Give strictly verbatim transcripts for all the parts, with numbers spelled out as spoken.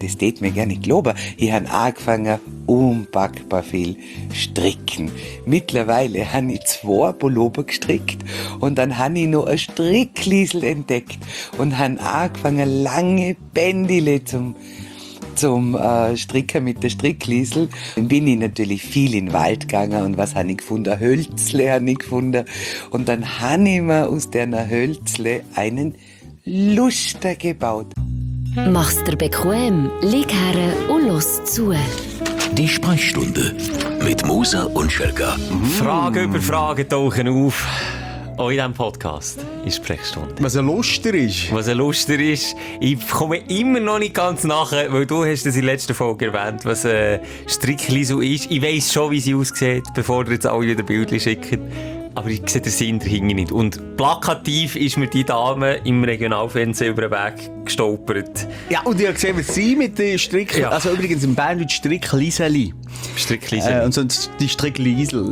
das tät mir gerne glauben, ich habe angefangen, unpackbar viel stricken. Mittlerweile habe ich zwei Pullover gestrickt und dann habe ich noch ein Strickliesel entdeckt und habe angefangen, lange Bändile zum zum äh, Stricken mit der Strickliesel. Dann bin ich natürlich viel in den Wald gegangen und was habe ich gefunden? Ein Hölzle habe ich gefunden. Und dann habe ich mir aus dieser Hölzle einen Luster gebaut. Mach's dir bequem, lieg her und los zu. Die Sprechstunde mit Musa und Schelka. Frage über Frage tauchen auf. Auch in diesem Podcast ist Sprechstunde. Was ein Luster ist. Was ein Luster ist. Ich komme immer noch nicht ganz nachher, weil du hast das in der letzten Folge erwähnt, was ein Strickliesel ist. Ich weiss schon, wie sie aussieht, bevor ihr jetzt alle wieder Bildchen schickt. Aber ich sehe den Sinn dahinter nicht. Und plakativ ist mir die Dame im Regionalfernsehen über den Weg gestolpert. Ja, und ich habe gesehen, was sie mit den Strick... Ja. Also übrigens im Bern Stricklieseli. Strickliesel. Äh, und sonst die Strickliesel.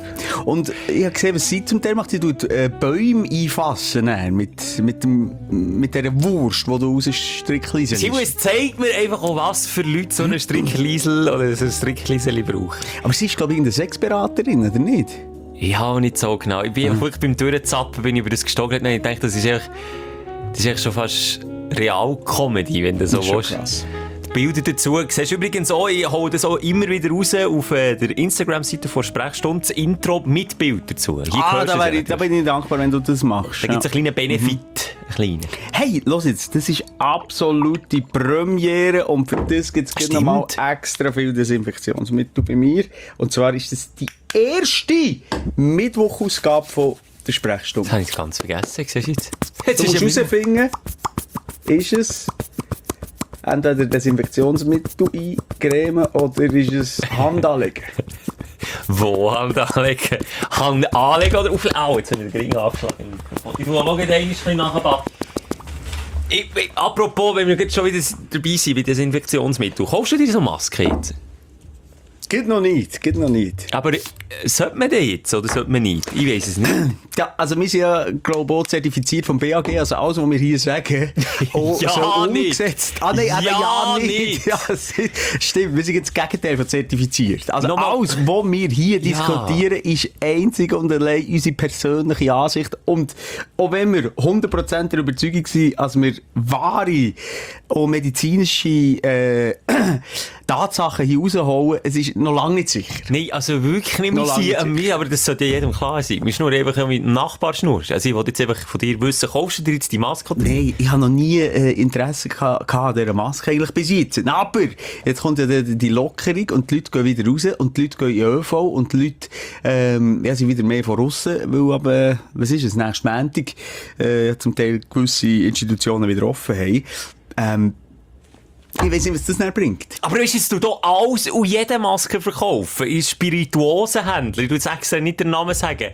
Und ich habe gesehen, was sie zum Teil macht. Sie tut äh, Bäume einfassen äh, mit, mit, dem, mit dieser Wurst, die du aus Strickliesel Sie muss zeigt mir einfach auch, was für Leute so einen Strickliesel oder so ein Strickliesel brauchen. Aber sie ist, glaube ich, eine Sexberaterin, oder nicht? Ja, nicht so genau. Ich bin mhm. wirklich beim Durchzappen bin ich über das gestogert. Ich dachte, das ist echt, das ist echt schon fast Real-Comedy, wenn du so willst. Die Bilder dazu siehst du übrigens auch, ich hole das auch immer wieder raus auf äh, der Instagram-Seite von Sprechstunde, das Intro mit Bild dazu. Hier ah, da, ich, da bin ich dankbar, wenn du das machst. Da gibt es ja. einen kleinen Benefit. Mhm. Einen kleinen. Hey, los jetzt, das ist absolute Premiere und für das gibt es nochmal extra viel Desinfektionsmittel bei mir. Und zwar ist das die erste Mittwochausgabe von der Sprechstunde. Das habe ich ganz vergessen. Siehst du jetzt? Jetzt du musst herausfinden, ist es entweder Desinfektionsmittel eincremen oder ist es Hand anlegen? Wo Hand anlegen? Hand anlegen oder auf... Au, jetzt habe ich den Ring angeschlagen. Ich tue mal gleich ein bisschen nachher. Ich, ich, apropos, wenn wir jetzt schon wieder dabei sind bei Desinfektionsmitteln, kaufst du dir so Maske jetzt? Geht noch nicht, geht noch nicht. Aber äh, sollte man den jetzt oder sollte man nicht? Ich weiss es nicht. Ja, also wir sind ja global zertifiziert vom B A G, also alles, was wir hier sagen, auch ja, so umgesetzt. Nicht. Ah nein, ja, ja nicht. nicht. Ja, stimmt, wir sind jetzt das Gegenteil von zertifiziert. Also Nochmal. alles, was wir hier Ja. diskutieren, ist einzig und allein unsere persönliche Ansicht. Und auch wenn wir hundert Prozent der Überzeugung sind, als wir wahre und medizinische äh, Tatsachen hier rausholen, es ist noch lange nicht sicher. Nein, also wirklich nicht. Wir sind an mir, aber das sollte jedem klar sein. Wir schnurren einfach mit dem Nachbar schnurren. Also ich wollte jetzt einfach von dir wissen, kaufst du dir jetzt die Maske? Oder? Nein, ich habe noch nie äh, Interesse gehabt an dieser Maske eigentlich bis jetzt. Aber jetzt kommt ja die, die Lockerung und die Leute gehen wieder raus und die Leute gehen in ÖV und die Leute ähm, ja, sind wieder mehr von aussen, weil aber, was ist es, nächsten Montag äh, zum Teil gewisse Institutionen wieder offen haben. Ähm, Ich weiss nicht, was das dann bringt. Aber weißt du, jetzt du da alles und jede Maske verkaufen in Spirituosenhändler. Ich will jetzt extra nicht den Namen sagen.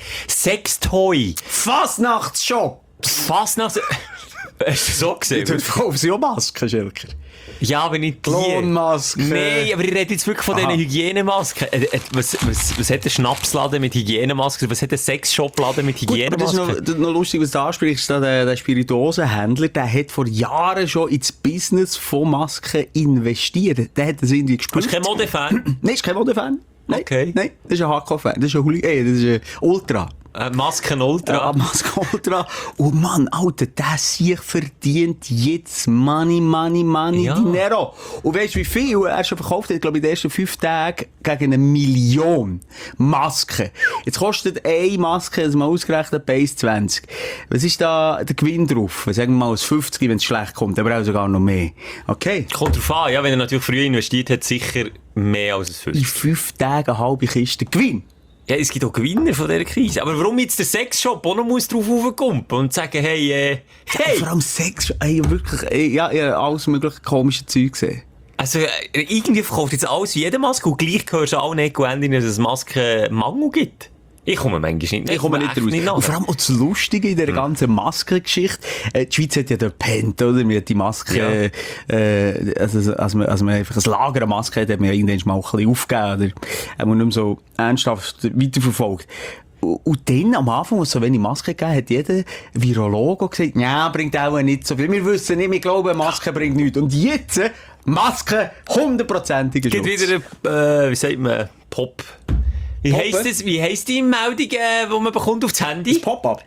Sextoy. Fasnachtsshop! Fasnachts... Hast du so gesehen? Dort verkaufen sie auch Masken, Schelker. Ja, aber nicht die. Klonmasken. Nein, aber ich rede jetzt wirklich von diesen Hygienemasken. Äh, äh, was, was, was hat ein Schnapsladen mit Hygienemasken? Was hat ein Sexshopladen mit Hygienemasken? Gut, das ist noch, noch lustig, was du ansprichst. Der, der Spirituosenhändler, der hat vor Jahren schon ins Business von Masken investiert. Der hat das irgendwie gespürt. Bist du kein Modefan? Nein, ist kein Modefan. Nein, okay. Nein, das ist ein Hardcore-Fan. Das ist ein Huli äh, das ist ein Ultra. Äh, Masken Ultra. Ja, Masken Ultra. Oh Mann, Alter, der sich verdient jetzt Money, Money, Money, ja. Dinero. Und weißt du, wie viel er schon verkauft hat? Ich glaube, in den ersten fünf Tagen gegen eine Million Masken. Jetzt kostet eine Maske, also mal ausgerechnet, bei eins Komma zwanzig. Was ist da der Gewinn drauf? Sagen wir mal aus fünfzig, wenn es schlecht kommt, aber auch sogar noch mehr. Okay. Kommt drauf an, ja, wenn er natürlich früher investiert hat, sicher mehr als es In fünfzig. fünf Tagen eine halbe Kiste Gewinn. Ja, es gibt auch Gewinner von dieser Krise. Aber warum jetzt der Sexshop auch noch muss drauf raufkumpen und sagen, hey, äh, hey! Vor allem Sex, ey, wirklich, ey, ja, ich habe alles mögliche komische Zeug gesehen. Also, äh, irgendwie verkauft jetzt alles wie jede Maske und gleich hörst du auch nicht, dass es Maskenmangel gibt. Ich komme manchmal nicht, Ich komme nicht raus. Nicht und vor allem auch das Lustige in dieser hm. ganzen Maskengeschichte. Äh, die Schweiz hat ja dort gepennt, oder? Man hat die Maske, Ja. äh, also, als man, als man einfach ein Lager an Masken hat, hat man ja irgendwann mal ein bisschen aufgegeben, oder? Hat man nicht mehr so ernsthaft weiterverfolgt. Und dann, am Anfang, als es so wenig Masken gegeben hat, jeder Virologe gesagt, ja, bringt auch nicht so viel. Wir wissen nicht, wir glauben, Maske bringt nichts. Und jetzt, Maske, hundertprozentiger Es gibt Schutz. wieder, äh, wie sagt man, Pop. Wie Pop, heisst das? Wie heisst die Meldung, äh, die man bekommt aufs Handy? Das Pop-up.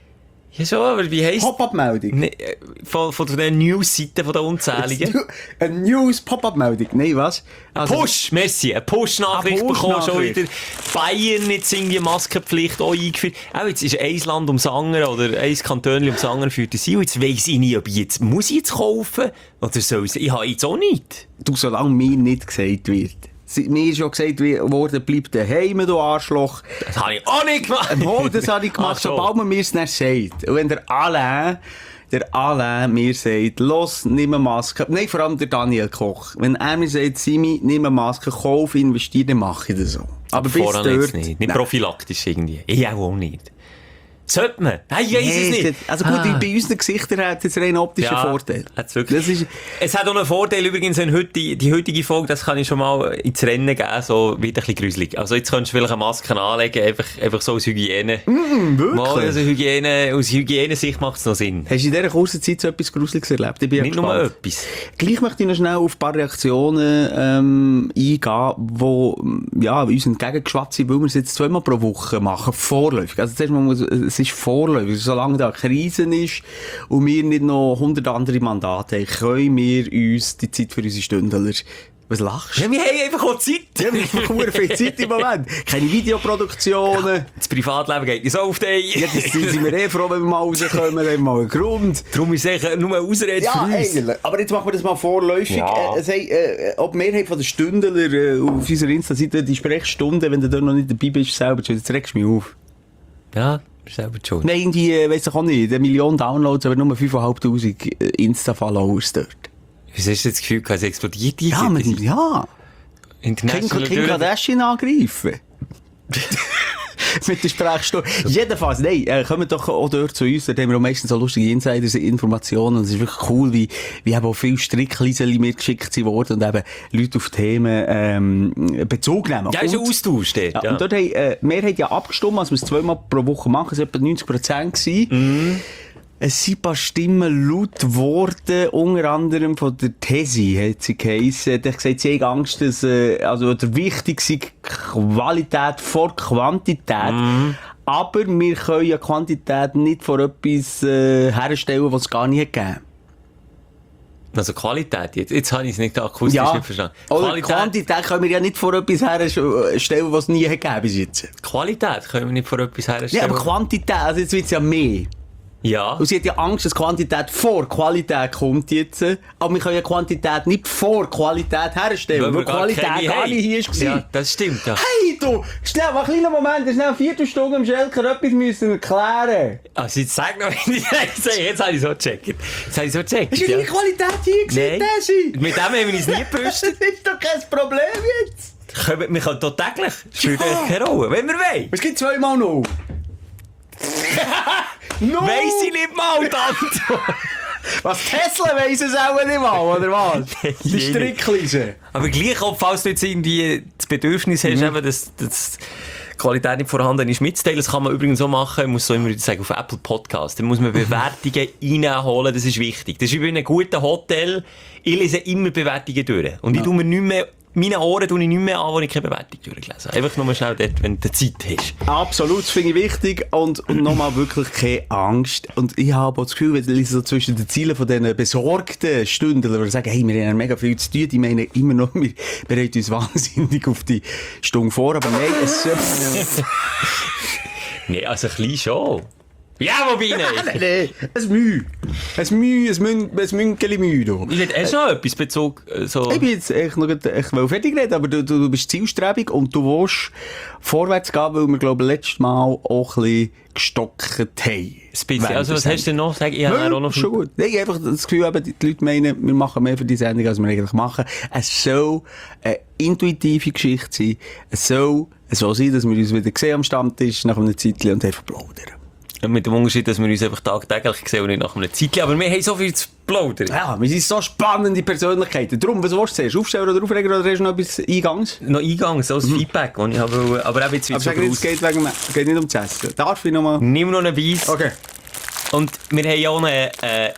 Ja schon, aber wie heisst... Pop-up-Meldung. Ne, äh, von, von den News-Seiten, von den unzähligen. Eine News-Pop-up-Meldung. Nein, was? Also, Push, merci, eine Push-Nachricht Eine bekommen schon Push-Nachricht. wieder. Bayern jetzt irgendwie Maskenpflicht auch eingeführt. Auch jetzt ist ein Land ums andere oder ein Kanton ums andere führt das ein. Und jetzt weiss ich nicht, ob ich jetzt, muss ich jetzt kaufen? Oder soll ich, ich habe jetzt auch nicht. Du, solange mir nicht gesagt wird. Sie- Mir ist schon gesagt worden, bleib daheim, du Arschloch. Das habe ich auch nicht gemacht. Oh, das habe ich gemacht, Ach so. sobald man mir es dann sagt. Und wenn der Alain, der Alain mir sagt, los, nimm eine Maske. Nein, vor allem der Daniel Koch. Wenn er mir sagt, Simi, nimm eine Maske, kauf, investiere, dann mache ich das so. Aber bis Vorher dort... jetzt nicht. Nicht Nein. prophylaktisch irgendwie. Ich auch nicht. Sollte man? Nein, ich weiss Nee, es nicht. Also gut, Ah. bei unseren Gesichtern hat es rein optischen Ja, Vorteil. hat's wirklich. Das ist, Es hat auch einen Vorteil, übrigens, wenn heute, die, die heutige Folge, das kann ich schon mal ins Rennen geben, so wieder ein bisschen gruselig. Also jetzt könntest du vielleicht eine Maske anlegen, einfach, einfach so aus Hygiene. mm, wirklich? Mal, also Hygiene, aus Hygienesicht macht es noch Sinn. Hast du in dieser kurzen Zeit so etwas Gruseliges erlebt? Ich bin ja Nicht nur gespannt. etwas. Gleich möchte ich noch schnell auf ein paar Reaktionen ähm, eingehen, die ja, uns entgegengeschwatzt sind, weil wir es jetzt zweimal pro Woche machen, vorläufig. Also zuerst mal, muss- es ist vorläufig. Solange da eine Krise ist und wir nicht noch hundert andere Mandate haben, können wir uns die Zeit für unsere Stündler... Was lachst du? Ja, wir haben einfach auch Zeit. Ja, wir haben verdammt viel Zeit im Moment. Keine Videoproduktionen. Das Privatleben geht nicht so auf dich. Ja, das sind wir eh froh, wenn wir mal rauskommen, dann haben wir mal einen Grund. Darum ist es nur eine Ausrede Ja, für uns. eigentlich. Aber jetzt machen wir das mal vorläufig. Ja. Äh, es haben, äh, ob die Mehrheit von den Stündler äh, auf unserer Insta-Seite die Sprechstunde, wenn du da noch nicht dabei bist, selber schon, jetzt regst du mich auf. Ja, selber schon. Nein, die, äh, weiss ich auch nicht, eine Million Downloads, aber nur fünftausendfünfhundert äh, Insta-Followers dort. Wieso hast du das Gefühl, es explodiert die? Ja, man, ja. Kim, International Kim Kardashian angreifen. Mit der Sprechstunde. Jedenfalls, nein, äh, kommen doch auch dort zu uns, da haben wir auch meistens so lustige Insiders-Informationen und es ist wirklich cool, wie, wie eben auch viele Strickliseli mir geschickt sind worden und eben Leute auf Themen ähm, Bezug nehmen. Ja, ist ein Und- Austausch dort. Ja, Ja. und dort haben, äh, wir haben ja abgestimmt, als wir es zweimal pro Woche machen, es waren etwa neunzig Prozent gewesen. Mhm. Es sind ein paar Stimmen laut geworden, unter anderem von der Tesi, hat sie geheissen. Die hat gesagt, sie haben Angst, dass, äh, also, der wichtig sei Qualität vor Quantität. Mhm. Aber wir können ja Quantität nicht vor etwas, äh, herstellen, was es gar nicht gegeben hat. Also Qualität, jetzt, jetzt habe ich es nicht akustisch nicht verstanden. Oder Qualität, Quantität können wir ja nicht vor etwas herstellen, was es nie gegeben hat bis jetzt. Qualität können wir nicht vor etwas Ja, herstellen. aber Quantität, also jetzt wird es ja mehr. Ja. Und sie hat ja Angst, dass Quantität vor Qualität kommt jetzt. Aber wir können ja Quantität nicht vor Qualität herstellen, weil, wir gar Qualität keine gar haben. nicht hier war. Ja, das stimmt, ja. Hey, du! Schnell, mal einen kleinen Moment, schnell eine Viertelstunde im Schelker etwas müssen erklären. Also jetzt sag noch, wenn ich sage, jetzt habe ich so gecheckt. Jetzt habe ich so gecheckt, Hast du ja. deine Qualität hier gesehen, Nein. Desi? Mit dem haben wir uns nie Das gebüstet. ist doch kein Problem jetzt. Können- Wir können hier täglich. Spielt Ja. eigentlich keine Rolle, wenn wir wollen. Es gibt zweimal noch. no! Weiss ich nicht mal, die Antwort. Was, Tesla weiss es auch nicht mal, oder was? Die Nee, Stricklinse. Aber gleich, auch, falls du jetzt irgendwie das Bedürfnis hast, eben, dass, dass die Qualität nicht vorhanden ist, mitzuteilen. Das kann man übrigens so machen, ich muss so immer wieder sagen, auf Apple Podcast. Da muss man Bewertungen reinholen, das ist wichtig. Das ist wie bei einem guten Hotel. Ich lese immer Bewertungen durch. Und ich tue mir nicht mehr, meine Ohren tue ich nicht mehr an, wenn ich keine Bewertung durchlese. Einfach nur mal schnell dort, wenn du Zeit hast. Absolut, das finde ich wichtig. Und, und nochmal wirklich keine Angst. Und ich habe auch das Gefühl, wenn ich so zwischen den Zielen von diesen besorgten Stunden, die sagen, hey, wir haben mega viel zu tun, die meinen immer noch, wir bereiten uns wahnsinnig auf die Stunde vor. Aber nein, es ist... Nee, also ein bisschen schon. Ja, wobei nicht. Nein, ein Mühe. Ein Mühe, ein Mün- ein Münkeli Mühe. Du. Ich hätte erst noch etwas Bezug, äh, so... Ich bin jetzt echt noch grad- ich will fertig reden, aber du, du, du bist zielstrebig und du willst vorwärts gehen, weil wir, glaube ich, letztes Mal auch ein bisschen gestockt haben. Ein bisschen. Also, was hast du denn noch? Sag, ich Ja, habe auch noch schon gut. Nee, ich habe einfach das Gefühl, eben, die Leute meinen, wir machen mehr für die Sendung, als wir eigentlich machen. Es soll eine intuitive Geschichte sein. Es soll so sein, dass wir uns wieder sehen am Stammtisch nach einem Zeitchen und einfach plaudern. Mit dem Unterschied, dass wir uns einfach tagtäglich sehen und nicht nach einer Zeit. Aber wir haben so viel zu plaudern. Ja, wir sind so spannende Persönlichkeiten. Darum, was willst du zuerst? Aufstellen oder aufregen oder hast du noch etwas Eingangs? Noch Eingang, so als Feedback, das ich habe. Aber auch jetzt Aber wieder sag so jetzt, es geht, wegen, geht nicht ums Essen. Darf ich noch mal? Nimm noch einen Weiss. Okay. Und wir haben ja auch eine, äh,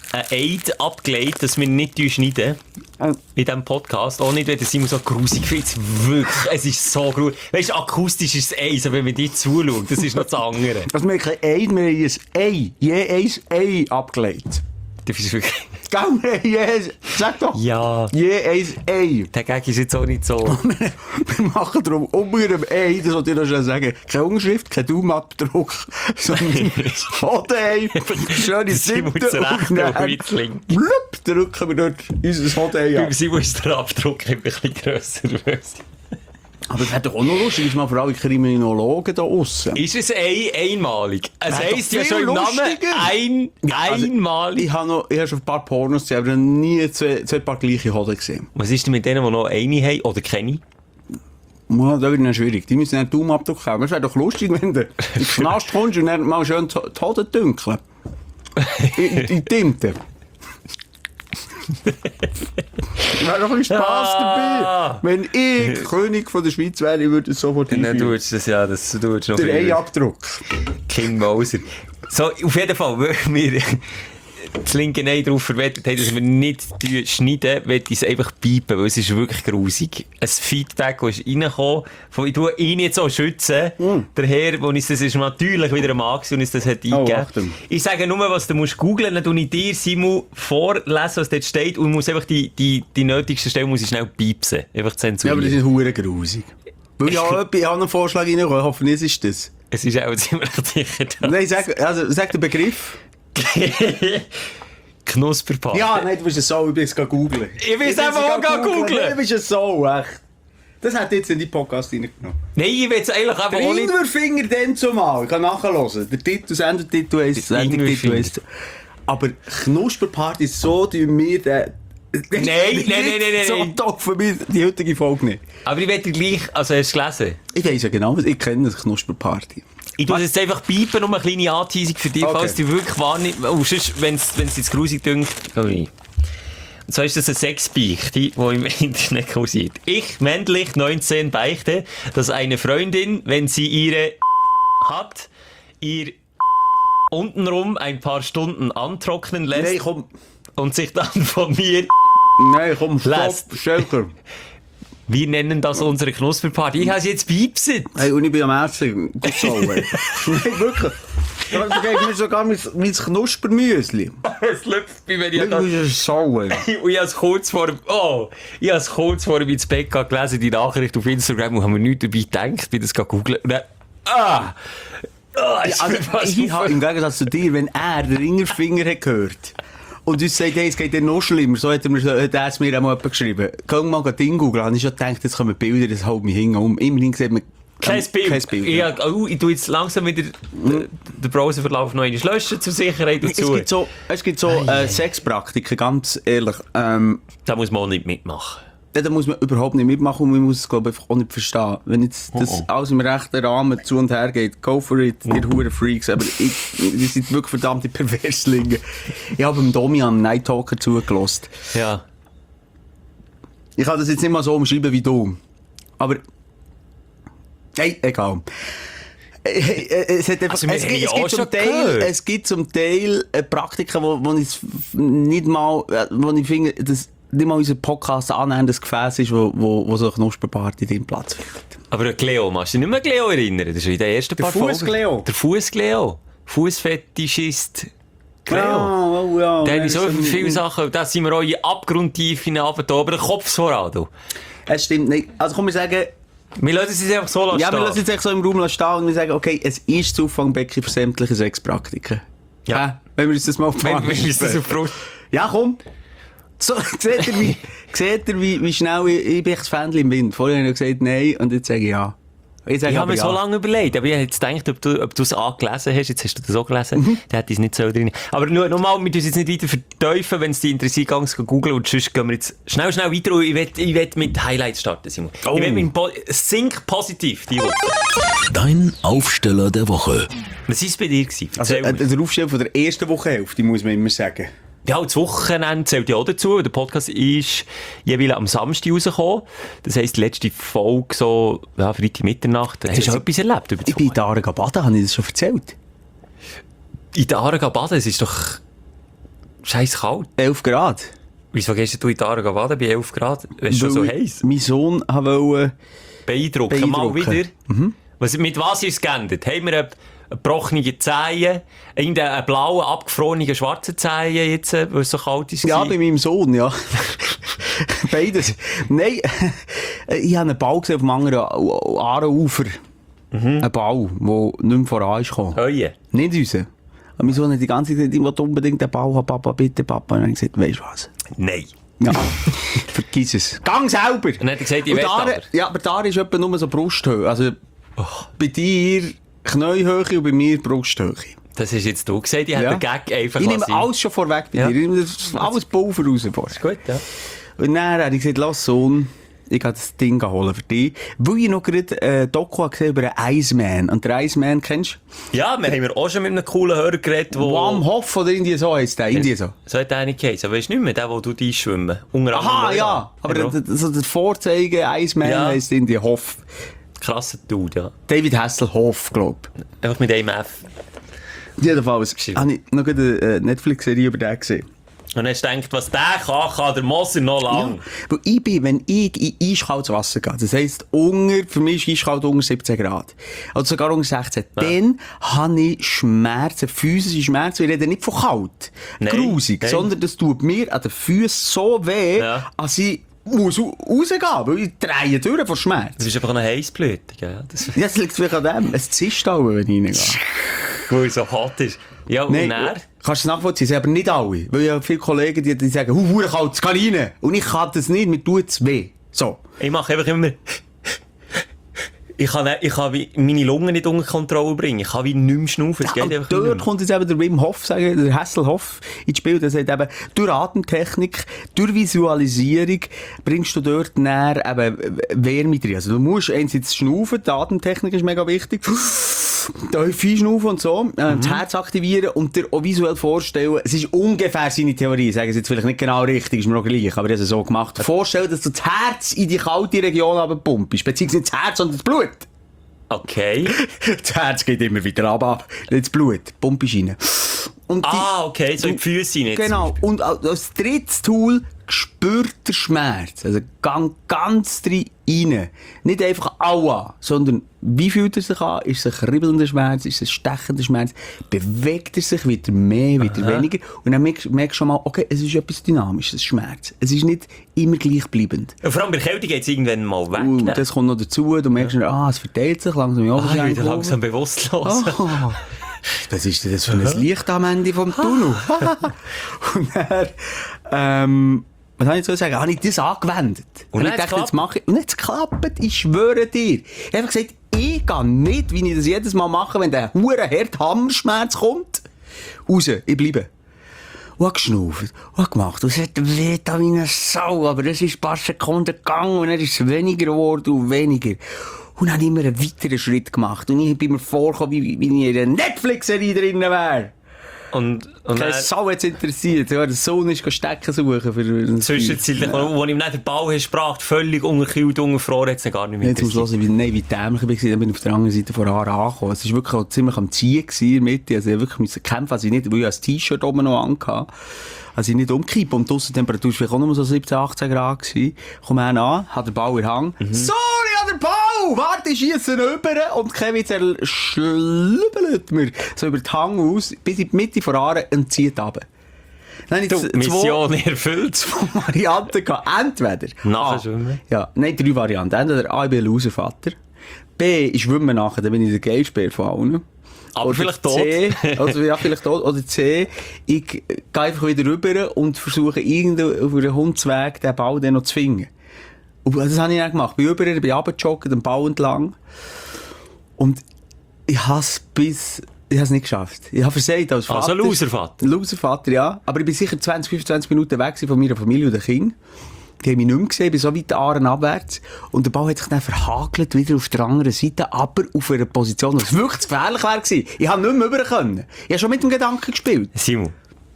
einen Eid abgelegt, dass wir nicht schneiden in diesem Podcast. Auch nicht, wenn der Simon so grusig findet. Wirklich, es ist so grusig. Weißt du, akustisch ist es eins, aber wenn man dir zuschaut, das ist noch das andere. Also wir haben kein Ei, wir haben ein Ei. Je ein Ei abgelegt. Das ist wirklich... Gell, je ein... Sag doch. Ja. Je ein Ei. Der Gag ist jetzt auch nicht so... Wir machen darum unter dem Ei, das wollte ich noch schnell sagen, keine Unterschrift, kein Daumenabdruck, sondern Hodenei, schöne Simon Siebte zurecht, und dann auch mit links. blub, drücken wir dort unser Hodenei ab. Beim Simon ist der Abdruck ein bisschen grösser. Aber es wäre doch auch noch lustig, ist mal vor allem Kriminologen da aussen. Ist es ein, einmalig? Es Wäre doch heisst ja viel schon im Namen lustiger. ein, Ja, also, einmalig. Ich habe noch, ich habe schon ein paar Pornos gesehen, aber nie zwei, zwei paar gleiche Hoden gesehen. Was ist denn mit denen, die noch eine haben oder keine? Ja, das wird dann schwierig. Die müssen einen Daumenabdruck haben. Es wäre doch lustig, wenn du in den Knast kommst und dann mal schön die die Hoden dünkeln. In, in Tinte. Wäre doch ein bisschen Spass Ah. dabei. Wenn ich König von der Schweiz wäre, ich würde es sofort Dann einführen. tust du das ja, das tust du noch Der viel. Ei-Abdruck. King Moser. So, auf jeden Fall, weil wir das linke Ei darauf verwettet haben, dass wir nicht schneiden, will ich es einfach piepen, weil es ist wirklich grusig. Ein Feedback, das ist reingekommen, von, ich tue ihn jetzt auch schützen. Mm. Der Herr, der uns das ist natürlich wieder ein Mann gewesen und uns das hat eingegeben. Achtung. Ich sage nur, was du musst googlen, dann tue ich dir, Simon, vorlesen, was dort steht und muss einfach die, die, die nötigsten Stellen muss ich schnell piepsen. Einfach Ja, zensurieren. aber das ist verdammt grusig. Weil ich habe ich habe einen Vorschlag reingekommen, ich hoffe, es ist das. Es ist auch ziemlich sicher da. Nein, sag, also, sag den Begriff. Knusperparty. Ja, nein, du bist ein Sau, ich bin jetzt googeln. Ich will es einfach auch gehen googlen. Du bist ein Sau, echt. Das hat jetzt in die Podcast reingenommen. Nein, ich will es eigentlich einfach Der auch nicht... Ingwerfinger dann zumal, ich kann nachhören. Der Titel, Sendertitel heisst, Der Sendertitel Ingwerfinger. heisst. Aber Knusperparty, so tun wir den... Nein, nein, nein, nein, nein, So nein. doof für mich die heutige Folge nicht. Aber ich will dir gleich... Also, hast du es gelesen? Ich weiss ja genau, was ich kenne, das Knusperparty. Ich tue es jetzt einfach piepen, um eine kleine Anteasung für dich, Okay. falls du wirklich wahrnimmst. Oh, sonst, wenn es jetzt grusig dünkt, geh rein. Und so ist das eine Sexbeichte, die im Internet kursiert. Ich, männlich, neunzehn, beichte, dass eine Freundin, wenn sie ihre hat, ihr untenrum ein paar Stunden antrocknen lässt Nein, komm. und sich dann von mir... Nein, komm, Lässt. stopp, Schelker. Wir nennen das unsere Knusperparty. Ich habe es jetzt piepset. Hey, und ich bin am Essen. Gut so, ey. Nein, wirklich. Da geht mir sogar mein, mein Knuspermüsli. Es läuft bei mir ja Du bist ein Sau, ey. Und ich habe es kurz vor, oh, ich habe es kurz vor ins Bett gegangen, gelesen, die Nachricht auf Instagram, und habe mir nichts dabei gedacht, bin das googeln. Und dann, ah, ah, ist Also, mir fast ich habe auf- im Gegensatz zu dir, wenn er den Ringerfinger hat gehört und uns sagt, hey, es geht dir noch schlimmer, so hat er, mir, hat er es mir auch mal jemand geschrieben. Können wir mal Ding googeln? Habe ich schon gedacht, jetzt kommen Bilder, das hält mich hinten um. Immerhin sieht man Kein Bild. Kein Bild. Ich, ja. oh, ich tue jetzt langsam wieder den, den Browserverlauf noch einmal löschen, zur Sicherheit Es dazu. gibt so, es gibt so äh, Sexpraktiken, ganz ehrlich. Ähm, Da muss man auch nicht mitmachen. da muss man überhaupt nicht mitmachen und man muss es, glaube ich, einfach auch nicht verstehen. Wenn jetzt das Oh, oh. alles im rechten Rahmen zu und her geht, go for it, ihr hure Freaks. Aber ich, die sind wirklich verdammte Perverslinge. Ich habe dem Domian Night Talker zugelassen. Ja. Ich kann das jetzt nicht mal so umschreiben wie du. Aber... Hey, egal. Äh, äh, Es, hat einfach, Also, wir es, haben gibt, ja es, auch gibt zum schon Teil, gehört. es gibt zum Teil äh, Praktiken, wo, wo ich es nicht mal, äh, wo ich finde, dass nicht mal unser Podcast annäherndes Gefäß ist, wo, wo, wo so eine Knusperparty drin Platz findet. Aber an Cleo, machst du dich nicht mehr an Cleo erinnern? Das ist in den ersten Der paar Folgen. Fuß-Cleo? Der Fuß-Cleo. Fußfetischist Cleo. Ah, oh ja. Da haben wir so Ja, viele Sachen, da sind wir auch in abgrundtief hinein, aber der Kopf so an, du. Es stimmt nicht. Also komm, wir sagen, Wir lassen es jetzt einfach so lassen. ja, wir lassen jetzt echt so im Raum stehen und wir sagen, okay, es ist das Auffangbecken für sämtliche Sexpraktiken. Ja. Äh, wenn wir uns das mal auf die Wenn Fahne wir uns das schreiben. auf die Brust... Ja, komm. So, seht ihr, wie, seht ihr wie, wie schnell ich, ich bin echt das Fähnchen im Wind. Vorher habe ich gesagt nein und jetzt sage ich ja. Jetzt sage Ich ich habe aber mir ja. so lange überlegt, aber ich habe jetzt gedacht, ob du, ob du es angelesen hast. Jetzt hast du das auch gelesen. Mhm. Da hätte ich es nicht so drin. Aber nur, nochmal, wir müssen es jetzt nicht weiter verteufeln, wenn es dich interessiert, geh es googeln und sonst gehen wir jetzt schnell, schnell weiter. Und ich will, ich will mit Highlights starten, Simon. Oh. Ich will mit Po- Think positiv, die Woche. Dein Aufsteller der Woche. Was war es bei dir gewesen? Also, Erzähl äh, mir. der Aufstell von der ersten Wochenhälfte, muss man immer sagen. Ja, das Wochenende zählt ja auch dazu. Der Podcast ist jeweils am Samstag rausgekommen. Das heisst, die letzte Folge so, ja, Freitag Mitternacht. Hast du auch etwas erlebt über das Ich bin in der Aare baden, habe ich das schon erzählt? In der Aare baden, es ist doch... scheiß kalt. elf Grad. Wieso gehst du in die Aare baden bei elf Grad? Es ist schon so heiß. Mein Sohn wollte Beeindrucken. Mal wieder. Mhm. Was, mit was ist es geändert? Haben wir eine gebrochene Zehen, einen blauen, abgefrorenen, schwarzen Zehen jetzt, weil es so kalt ist? Ja, bei meinem Sohn, ja. Beides. Nein, ich habe einen Bau gesehen auf dem anderen Aarenufer. Mhm. Ein Bau, der nicht mehr voran ist gekommen. Heue. Nicht unser. Und mein Sohn hat die ganze Zeit gesagt, ich will unbedingt den Bau haben, Papa, bitte, Papa. Und dann habe ich gesagt, weisst du was? Nein. Ja, vergiss es. Gang selber! Und dann hat er gesagt, ich will aber. Ja, aber da ist etwa nur so Brusthöhe. Also, oh. Bei dir Knäuhöhe und bei mir Brusthöhe. Das hast jetzt du gesagt, ich ja. hätte den Gag einfach Ich nehme lassen. alles schon vorweg bei ja. dir. Ich nehme alles Pulver raus vor. Ist gut, ja. Und dann habe ich gesagt, lass Sohn, ich gehe das Ding holen für dich. Weil ich noch gerade ein äh, Doku gesehen über einen Iceman. Und der Iceman kennst du? Ja, wir haben auch schon mit einem coolen Hörer geredet, wo... Wam Hof oder irgendwie so heisst der. Irgendwie so. So hat der nicht geheißen. Aber weißt du nicht mehr, der, wo du dich schwimmen. Unter Aha, ja. Aber ja. Der, so der Vorzeige Iceman ja. heisst irgendwie Hof. Krasser Dude, ja. David Hasselhoff, glaube ich. Einfach mit einem F. Jedenfalls habe ich noch eine Netflix-Serie über den gesehen. Und hast du gedacht, was der kann, kann der Moser noch lang. Ja, weil ich bin, wenn ich in eiskaltes Wasser gehe, das heisst, unter, für mich ist eiskalt unter siebzehn Grad. Oder sogar unter sechzehn. Ja. Dann habe ich Schmerzen, physische Schmerzen. Wir reden nicht von kalt, nein, grusig, nein. Sondern das tut mir an den Füßen so weh, ja. als ich muss rausgehen, weil ich drehe durch von Schmerz. Das ist einfach eine Heissblüte, gell? Das, ja, das liegt vielleicht an dem. Es zischt auch, wenn ich reingehe. Weil es so hart ist. Ja, und nein, er? Kannst du es nachvollziehen? Sie aber nicht alle. Weil ich habe viele Kollegen, die, die sagen, hu, hu, kalt, es kann rein. Und ich kann das nicht, mir tut es weh. So. Ich mache einfach immer... Ich kann, ich kann wie meine Lungen nicht unter Kontrolle bringen. Ich kann wie nicht mehr schnaufen. Es ja, geht einfach dort nicht mehr. Kommt jetzt eben der Wim Hof, sagen, der Hasselhoff ins Spiel. Der sagt eben, durch Atemtechnik, durch Visualisierung bringst du dort näher eben Wärme drin. Also du musst einerseits schnaufen, die Atemtechnik ist mega wichtig. Da viel schnaufen und so, äh, mhm. das Herz aktivieren und dir auch visuell vorstellen, es ist ungefähr seine Theorie, ich sage es jetzt vielleicht nicht genau richtig, ist mir auch gleich, aber ich habe es so gemacht. Vorstellen, dass du das Herz in die kalte Region runterpumpst, beziehungsweise nicht das Herz, sondern das Blut. Okay. Das Herz geht immer wieder ab, ab. Nicht das Blut, pumpst rein. Und ah, okay, so in die Füße nicht. Genau, und als drittes Tool spürt der Schmerz. Also gang ganz rein. Nicht einfach aua, sondern wie fühlt er sich an? Ist es ein kribbelnder Schmerz? Ist es ein stechender Schmerz? Bewegt er sich wieder mehr, wieder Aha. weniger? Und dann merkst du schon mal, okay, es ist etwas Dynamisches, Schmerz. Es ist nicht immer gleichbleibend. Und vor allem bei der Kälte geht es irgendwann mal weg. Und das kommt noch dazu. Du merkst, ja. ah, es verteilt sich langsam. Ja, ah, wieder langsam bewusstlos. Oh. Was ist denn das für ein Licht am Ende vom Tunnel? Und dann, ähm, was soll ich so sagen? Habe ich das angewendet? Und ich dachte, jetzt mache ich, und jetzt klappt, ich schwöre dir. Ich habe einfach gesagt, ich gehe nicht, wie ich das jedes Mal mache, wenn der hure harte Hammerschmerz kommt, raus, ich bleibe. Und habe geschnauft, und habe gemacht, und es hat weh da wie eine Sau, aber es ist ein paar Sekunden gegangen, und dann ist es weniger geworden und weniger. Und dann habe ich immer einen weiteren Schritt gemacht. Und ich bin mir vorgekommen, wie, wie ich in einer Netflix-Serie drinnen wäre. Und, und keine Sau jetzt interessiert. Ja, der Sohn ist Stecken suchen für zwischenzeitlich, ja. Wo ihm nicht der Ball sprach, völlig unterkühlt, ungefroren, hat es gar nicht mehr interessiert. Jetzt muss ich hören, wie, nein, wie dämlich ich war, dann bin ich auf der anderen Seite von Aare angekommen. Es war wirklich auch ziemlich am Ziehen in der Mitte. Also ich wirklich musste kämpfen, also ich nicht, weil ich ein T-Shirt oben noch anhatte. Also ich nicht umkippen. Und die Aussentemperatur war vielleicht auch nur so siebzehn, achtzehn Grad gewesen. Komm an, hat der Ball in den Hang. Mhm. Sorry, an der Ball! Warte, ich schiesse rüber! Und Kevin schlübbelt mir so über den Hang aus, bis in die Mitte von Aare und zieht runter. Dann du, zwei, Mission erfüllt. Zwei Varianten gehabt. Entweder. Nachher schwimmen? Ja, nein, drei Varianten. Entweder A, ich bin ein Loservater. B, ich schwimme nachher, dann bin ich der Geilspeer von allen. Aber oder vielleicht C, tot. Also, ja, vielleicht tot. Oder C, ich gehe einfach wieder rüber und versuche irgendwie auf einem Hundsweg den Ball dann noch zu finden. Und das habe ich auch gemacht. Ich bin rüber, ich bin runtergejoggt, den Ball entlang. Und ich habe es bis... Ich habe es nicht geschafft. Ich habe versagt als Vater. Also Loservater? Loservater, ja. Aber ich bin sicher zwanzig, fünfundzwanzig Minuten weg von meiner Familie und den Kindern. Die haben mich nicht mehr gesehen, ich bin so weit Aaren abwärts. Und der Ball hat sich dann verhagelt, wieder auf der anderen Seite, aber auf einer Position, die wirklich zu gefährlich wäre gewesen. Ich habe nicht mehr rüber können. Ich habe schon mit dem Gedanken gespielt. Simon,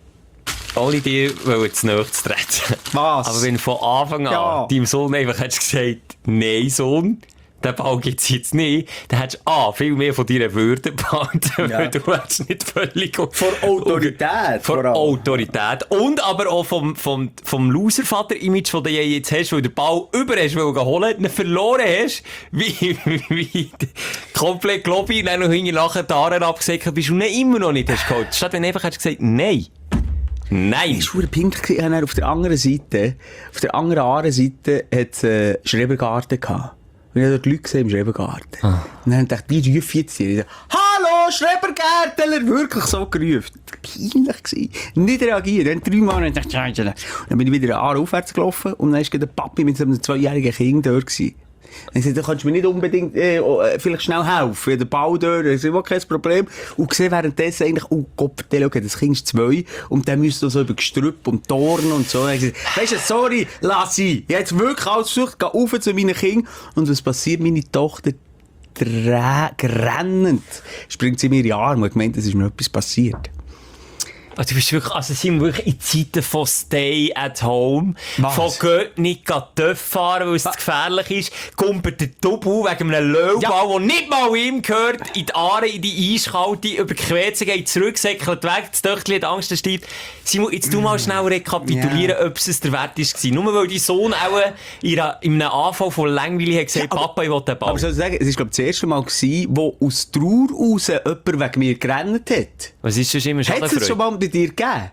ohne dir zu nahe zu treten. Was? Aber wenn von Anfang an ja. deinem Sohn einfach hättest gesagt, nein, Sohn, den Ball gibt es jetzt nicht, dann hättest du A, viel mehr von deiner Würde behalten, Ja. weil du hättest nicht völlig... Vor Autorität. Vor vor allem. Autorität. Und aber auch vom, vom, vom Loser-Vater-Image, das du jetzt hast, weil du den Ball über hast wollen holen, ihn verloren hast, wie, wie komplett Globi, dann noch nachher die Haare abgesäckelt bist und dann immer noch nicht hast geholt. Statt wenn du einfach hast gesagt, nein. Nein. Ich war peinlich. Auf der anderen Seite, auf der anderen Aarenseite hat es äh, Schrebergarten gehabt. Und ich habe dort Leute gesehen im Schrebergarten. Ah. Und dann dachte ich, die rufen jetzt hier. Hallo, Schrebergärtler! Wirklich so gerufen. Peinlich gewesen. Nicht reagiert. Dann dreimal und dachte ich, dann bin ich wieder eine Aare aufwärts gelaufen und dann war der Papi mit so einem zweijährigen Kind dort gewesen. Dann sagte, du kannst mir nicht unbedingt, äh, vielleicht schnell helfen. Der Ball dort, das ist kein Problem. Und gesehen währenddessen eigentlich, oh Gott, der schaut, das Kind ist zwei. Und dann müsst du so über Gestrüpp und Dorn und so. Dann gesagt, weißt du, sorry, lass ihn. Ich habe jetzt wirklich alles versucht, geh rauf zu meinen Kindern. Und was passiert? Meine Tochter grennend springt sie in ihre Arme und gemeint, es ist mir etwas passiert. Also, du bist wirklich, also, sind wir wirklich in Zeiten von Stay at Home. Was? Von geht nicht Töff fahren, weil es zu gefährlich ist. Kumpelt der Double wegen einem Löwball, der ja. nicht mal ihm gehört, in die Aare, in die Eiskalte, über die Quetze geht, zurücksäckelt weg, das Töchtchen hat Angst, stirbt. Simon, jetzt du mal schnell rekapitulieren, yeah. ob es der Wert war. Nur weil dein Sohn auch in einem Anfall von Langweile hat gesagt, ja, aber, Papa, ich will den Ball. Aber soll ich sagen, es war, glaube ich, das erste Mal gewesen, wo aus Trauer raus jemand wegen mir gerannt hat. Was ist das immer Schadenfreude? Hat es schon mal bei dir gegeben?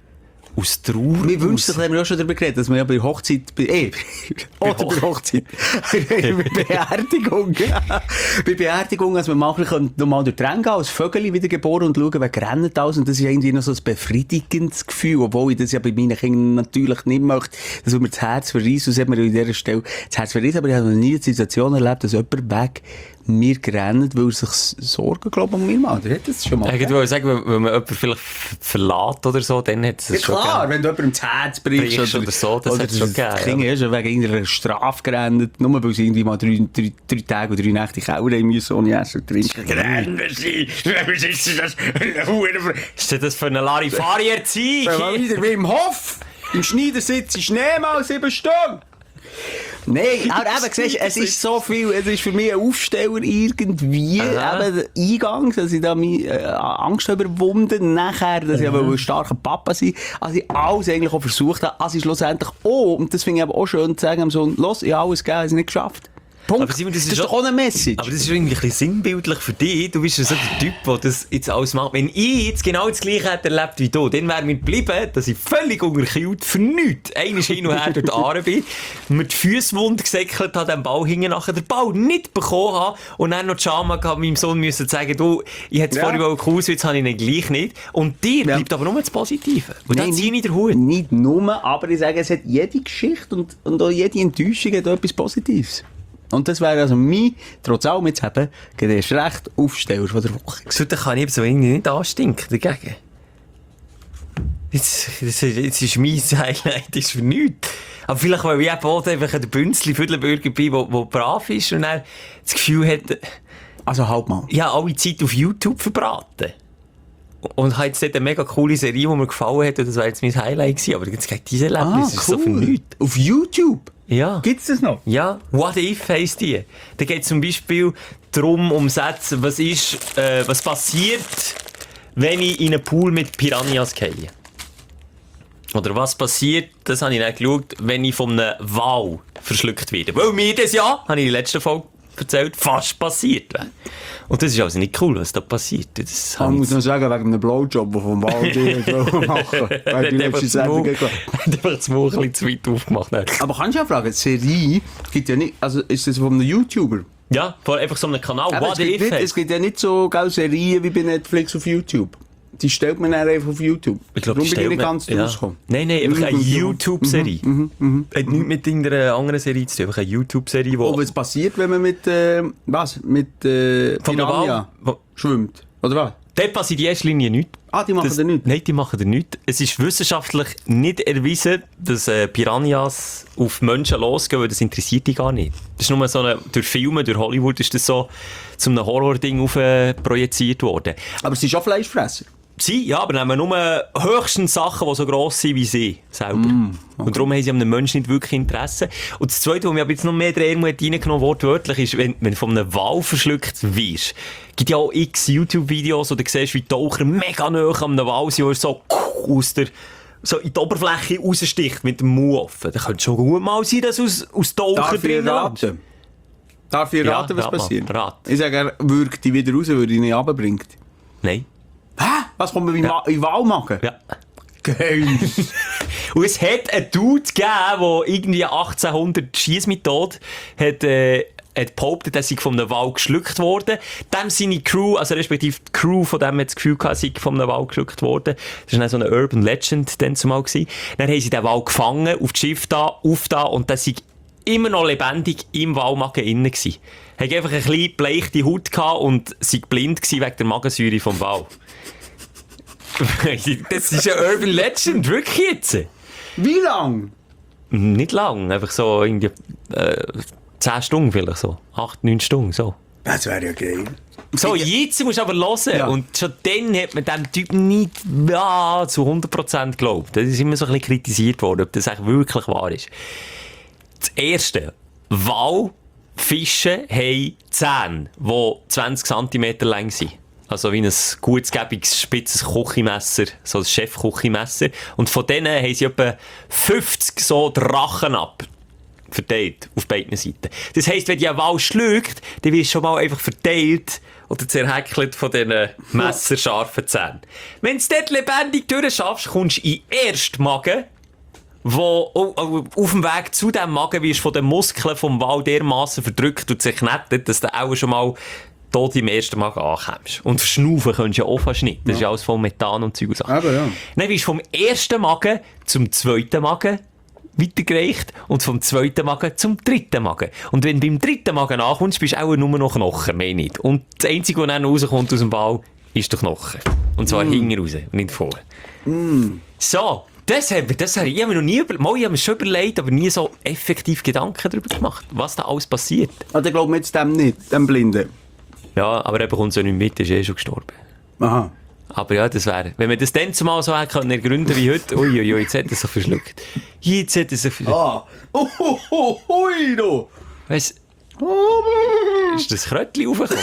Aus Trauer? Wir wünschen sich, haben wir auch schon darüber geredet, dass man ja bei Hochzeit, bei, eh, oder bei Hochzeit, bei Beerdigung, bei Beerdigung, dass man manchmal nochmal durch die Ränge gehen, als Vögel wiedergeboren und schauen, wer rennt alles. Und das ist irgendwie noch so ein befriedigendes Gefühl, obwohl ich das ja bei meinen Kindern natürlich nicht möchte, dass mir das Herz verreist, und das hat mir an dieser Stelle das Herz verreist, aber ich habe noch nie eine Situation erlebt, dass jemand weg mir gerannt, weil er sich Sorgen, glaube ich, um mir macht. Hat das schon mal Ich würde sagen, wenn man jemanden vielleicht verlässt oder so, dann hat es ja, schon klar, gegeben. wenn du jemandem das Herz brichst oder, oder so, das hat es schon gegeben. Das Kind ist ja wegen irgendeiner Strafe gerannt, nur weil sie irgendwie mal drei, drei, drei Tage oder drei Nächte Kauer haben müssen, ohne Essen und Trinken. Gerannt sie! Was ist das? Ist das für eine Larifari-Erziehung? Wenn man wieder wie im Hof, im Schneidersitz in Schnee mal sieben Stunden. Nein, aber eben, siehst du, es ist so viel, es ist für mich ein Aufsteller irgendwie, Aha. eben der Eingang, dass ich da meine äh, Angst überwunden, nachher, dass ich aber ein starker Papa sein, als ich alles eigentlich auch versucht habe, als ich schlussendlich auch, und das finde ich aber auch schön zu sagen, am Sohn, los, ich habe alles gegeben, habe es nicht geschafft. Punkt. Aber Simon, das ist, das ist doch auch eine Message. Aber das ist irgendwie ein bisschen sinnbildlich für dich. Du bist ja so der Typ, der das jetzt alles macht. Wenn ich jetzt genau das Gleiche hätte erlebt wie du, dann wäre mir geblieben, dass ich völlig unterkühlt für nichts einmal hin und her durch die Aare bin, mir die Füße wund gesäckelt habe, den Ball hingen, nachher den Ball nicht bekommen habe und dann noch die Scham gehabt, meinem Sohn müssen sagen, du, ich hätte es ja. vorher cool, jetzt habe ich ihn gleich nicht. Und dir ja. bleibt aber nur das Positive. Und dann ziehe ich den Hut. Nicht nur, aber ich sage, es hat jede Geschichte und, und auch jede Enttäuschung hat etwas Positives. Und das wäre also mein, trotz allem jetzt eben, erst recht Aufsteller von der Woche. So, da kann ich eben so irgendwie nicht anstinken dagegen. Jetzt, jetzt, jetzt ist mein Highlight ist für nichts. Aber vielleicht, weil ich eben auch einfach ein Bünzli Viertelbürger bin, der brav ist und dann das Gefühl hat, Also halt mal. ich habe alle Zeit auf YouTube verbraten. Und habe jetzt dort eine mega coole Serie, die mir gefallen hat, und das war jetzt mein Highlight gewesen. Aber jetzt geht diese Erlebnis, Ah, das ist so für nichts. Auf YouTube? Ja. Gibt's das noch? Ja, What If heisst die. Da geht es zum Beispiel darum, um Sätze, was ist, äh, was passiert, wenn ich in einen Pool mit Piranhas gehe. Oder was passiert, das habe ich dann geschaut, wenn ich von einem Wal verschluckt werde. Weil mir das ja, habe ich in der letzten Folge erzählt, fast passiert wäre. Und das ist also nicht cool, was da passiert. Das Ich muss noch sagen, wegen einem Blowjob, den vom Wald machen. Weil die letzte Sendung geht. hat einfach das Maul ein bisschen zu weit aufgemacht. Aber kannst du ja fragen, die Serie gibt ja nicht, also ist das von einem YouTuber? Ja, vor einfach so einem Kanal, Aber What es, gibt If nicht, es gibt ja nicht so geile Serien wie bei Netflix auf YouTube. Die stellt man dann einfach auf YouTube. Ich glaube, Darum die bin ich stellt nicht man- ganz ja. rausgekommen. Nein, nein, einfach eine Mhm, mhm, YouTube-Serie. mhm, mhm, Hat nichts mit irgendeiner anderen Serie zu tun, einfach eine YouTube-Serie, wo... Aber was passiert, wenn man mit, äh, was? Mit, äh, Von der Piranha Wal- wo- schwimmt? Oder was? Dort passiert in erster Linie nichts. Ah, die machen Das- da nichts? Nein, die machen da nichts. Es ist wissenschaftlich nicht erwiesen, dass äh, Piranhas auf Menschen losgehen, weil das interessiert die gar nicht. Das ist nur so eine, durch Filme, durch Hollywood ist das so zu einem Horror-Ding auf, äh, projiziert worden. Aber sie sind schon Fleischfresser. Sie, ja, aber nehmen nur höchstens Sachen, die so gross sind wie sie selber. Mm, okay. Und darum haben sie an einem Menschen nicht wirklich Interesse. Und das Zweite, was mir aber jetzt noch mehr reingenommen hat, wortwörtlich, ist, wenn, wenn du von einem Wal verschluckt wirst. Es gibt ja auch x YouTube-Videos, wo du siehst, wie Taucher mega nahe an einem Wal sind, so aus der, so in die Oberfläche raussticht mit dem Mund offen. Da könnte schon gut mal sein, dass aus, aus Taucher drin raten? Darf ich raten, ja, was passiert? Rat. Ich sage, er würgt die wieder raus, weil er ihn nicht runterbringt. Nein. Hä? Was kommt man in Ja. den Walmagen? Ja. Geil. Und es hat einen Dude gegeben, der irgendwie achtzehnhundert Schiessmethode hat, äh, hat behauptet, er sei von einem Wal geschluckt worden. Dem seine Crew, also respektive die Crew von dem hat das Gefühl gehabt, sei von einem Wal geschluckt worden. Das war dann so eine Urban Legend dann zumal gewesen. Dann haben sie den Wal gefangen, auf das Schiff da, auf da, und der sei immer noch lebendig im Walmagen innen gsi. Er hatte einfach eine kleine bleichte Haut gehabt und sei blind gsi wegen der Magensäure vom Wal. Das ist eine Urban Legend, wirklich jetzt. Wie lang? Nicht lang, einfach so irgendwie äh, zehn Stunden vielleicht so. acht, neun Stunden, so. Das wäre ja geil. So, jetzt musst du aber hören. Ja. Und schon dann hat man dem Typen nicht ja, zu hundert Prozent geglaubt. Das ist immer so ein bisschen kritisiert worden, ob das eigentlich wirklich wahr ist. Das Erste, Walfische haben Zähne, die zwanzig Zentimeter lang sind. Also wie ein gutsgebiges, spitzes Küchenmesser, so ein Chefküchenmesser. Und von denen haben sie etwa fünfzig so Drachen ab. Verteilt, auf beiden Seiten. Das heisst, wenn die ein Wal schlägt, dann wirst du schon mal einfach verteilt oder zerhäckelt von diesen messerscharfen Zähnen. Wenn du es dort lebendig durchschaffst, kommst du in den ersten Magen, wo oh, oh, auf dem Weg zu diesem Magen wirst du von den Muskeln vom Wal dermassen verdrückt und zerknetet, dass du auch schon mal tot im ersten Magen ankommst. Und verschnaufen kannst du ja auch fast nicht. Das ja. ist ja alles voll Methan und Zeug und Sachen. Aber ja. Dann wirst du vom ersten Magen zum zweiten Magen weitergereicht und vom zweiten Magen zum dritten Magen. Und wenn du beim dritten Magen ankommst, bist du auch nur noch Knochen, mehr nicht. Und das Einzige, was dann rauskommt aus dem Wal, ist der Knochen. Und zwar mm. hinten raus, nicht vorne. Mm. So, das habe das hab ich, ich hab mir noch nie über, mal, ich habe mir schon überlegt, aber nie so effektiv Gedanken darüber gemacht, was da alles passiert. Ah, der glaubt mir jetzt dem nicht, dem Blinden. Ja, aber er bekommt so nicht mit, ist eh schon gestorben. Aha. Aber ja, das wäre, wenn man das dann zumal so hätte können ergründen wie heute, uiuiui, ui, jetzt hat er sich verschluckt. Jetzt hat er sich verschluckt. Ah, oh, ui, du. Weißt du, ist das Krötchen raufgekommen?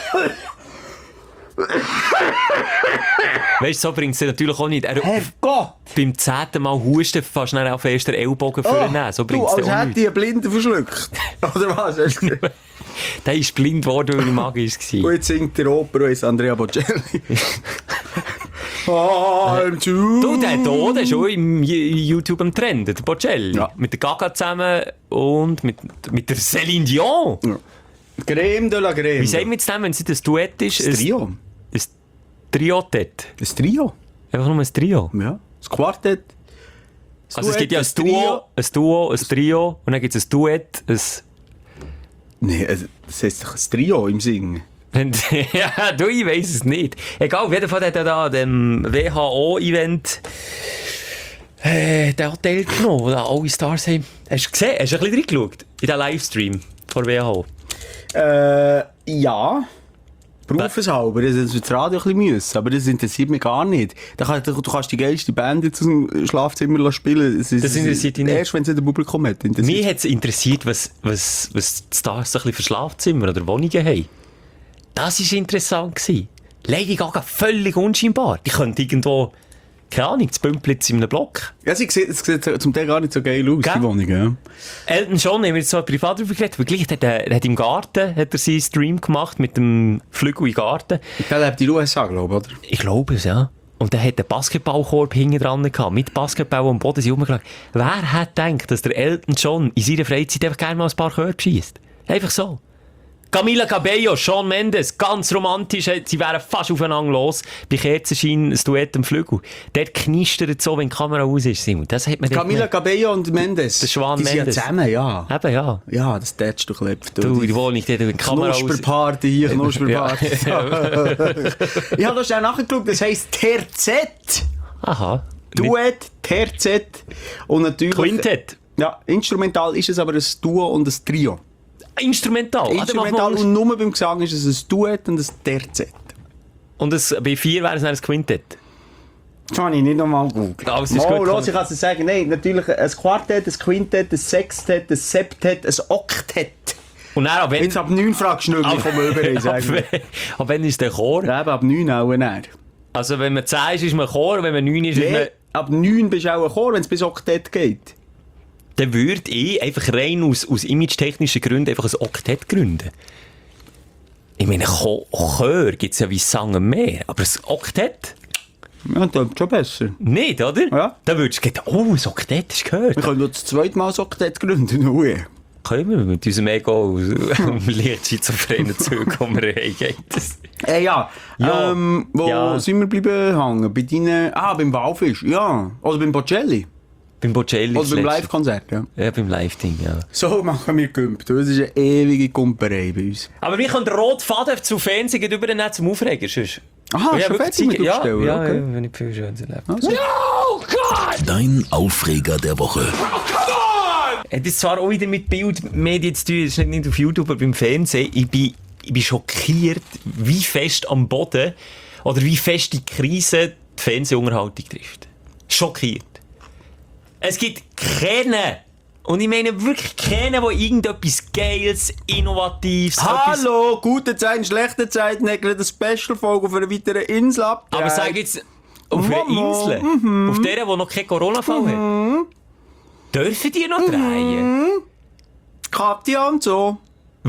Weißt du, so bringt es natürlich auch nicht. Er, Herrgott! Beim zehnten Mal husten fast schnell auf den ersten Ellbogen vornehmen. So bringt es auch nicht. Du, als hätte ich einen Blinden verschluckt. Oder was? Der ist blind geworden, weil er magisch war. Und jetzt singt der Oper und ist Andrea Bocelli. I'm too. Du, der hier, der ist schon im YouTube am Trend, der Bocelli. Ja. Mit der Gaga zusammen und mit, mit der Céline Dion. Ja. Crème de la Crème. Wie sagen wir jetzt dem, wenn es das Duett ist? Ein Trio. Ein Triotett. Ein Trio? Einfach nur ein Trio? Ja. Das Quartett. Das also Duett, es gibt ja ein Duo, Trio. ein Duo, ein Trio und dann gibt es ein Duett, ein... Nein, das heisst doch ein Trio im Singen. Ja, du, ich weiss es nicht. Egal, auf jeden Fall hat er da dem W H O-Event äh, den Hotel genommen, wo da alle Stars haben. Hast du gesehen? Hast du ein bisschen reingeschaut? In den Livestream von W H O? Äh, ja. Berufshalber, das ist das Radio ein bisschen müssen, aber das interessiert mich gar nicht. Da kann, du kannst die geilste Band jetzt aus dem Schlafzimmer spielen. Das, ist, das interessiert dich nicht? Erst wenn es in der Publikum hat. Mich hat es interessiert, was, was, was die Stars so ein bisschen für Schlafzimmer oder Wohnungen haben. Das war interessant gewesen. Lady Gaga völlig unscheinbar. Die könnte irgendwo, keine Ahnung, das Bümplitz in einem Block. Ja, sie sieht, es sieht zum Teil gar nicht so geil aus, Gell? Die Wohnung. Ja. Elton John, haben wir jetzt so privat darüber geredet, weil gleich hat er, er hat im Garten hat er seinen Stream gemacht mit dem Flügel im Garten. Der lebt in den U S A, glaube ich, oder? Ich glaube es, ja. Und der hat einen Basketballkorb hinten dran gehabt, mit Basketball am Boden sind rumgelegt. Wer hat gedacht, dass der Elton John in seiner Freizeit einfach gerne mal ein paar Körbe schiesst? Einfach so. Camila Cabello, Shawn Mendes, ganz romantisch, sie wären fast aufeinander los. Bei Kerzenschein ein Duett am Flügel. Dort knistert so, wenn die Kamera aus ist, Simon. Das hat man Camila Cabello und Mendes. Der Schwan die Mendes. sind ja zusammen, ja. Eben, ja. Ja, das tätst du klebt. Du, die wohne ich dort, wenn die Kamera aus... Knusperparty hier, Knusperparty. Ja. Ich habe das schnell nachgeschaut, das heisst Terzett. Aha. Duett, Terzett und natürlich... Quintett. Ja, instrumental ist es aber ein Duo und ein Trio. Instrumental? Instrumental ah, und nur beim Gesang ist es ein Duett und ein Terzett. Und es, bei vier wäre es dann ein Quintett? Das kann ich nicht nochmal googeln. Alles ist Mal, gut. los, ich kann es sagen. Nein, natürlich ein Quartett, ein Quintett, ein Sextett, ein Septett, ein Oktett. Und dann, ab wenn... Jetzt ab neun fragst du nicht mehr, ich komme über. ab, wenn- ab wenn ist der Chor? Ja, eben ab neun auch nicht. Also wenn man zehn ist, ist man Chor, und wenn man neun ist, ist man... Nee, ab neun bist du auch ein Chor, wenn es bis Oktett geht. Dann würde ich einfach rein aus, aus image-technischen Gründen einfach ein Oktett gründen. Ich meine, Cho- Chör gibt es ja wie Sangen mehr, aber ein Oktett? Ja, das ist schon besser. Nicht, oder? Ja. Dann würdest du denken, oh, ein Oktett ist gehört. Wir können das zweite Mal ein Oktett gründen. Ui. Können wir mit unserem Ego leicht schizophrenen Zug, wo wir reingehen. Äh, ja, Ja. Ähm, wo Ja. sind wir bleiben hängen? Bei deinen... Ah, beim Walfisch, ja. Oder beim Bocelli. Beim Bocelli. Oder das beim letzte. Live-Konzert, ja. Ja, beim Live-Ding, ja. So machen wir Gümpt. Das ist eine ewige Gumperei bei uns. Aber wir können den roten Faden zu Fernsehen übernehmen zum Aufregen. Sonst. Aha, Ja, schon wirklich fertig mit ja, Aufstellen? ja, Okay. ja, wenn ich viel schön erlebt. Also. Dein Aufreger der Woche. Hat jetzt zwar auch wieder mit Bildmedien zu tun, das ist nicht, nicht auf YouTube, aber beim Fernsehen. Ich bin, ich bin schockiert, wie fest am Boden oder wie fest die Krise die Fernsehunterhaltung trifft. Schockiert. Es gibt keine, und ich meine wirklich keine, der irgendetwas Geiles, Innovatives... etwas- Hallo, gute Zeiten, schlechte Zeiten, hat eine Special-Folge auf einer weiteren Insel ab. Aber sag jetzt, auf einer Mama. Insel, auf der, wo noch kein Corona-Fall hat, dürfen die noch drehen? Katja und so.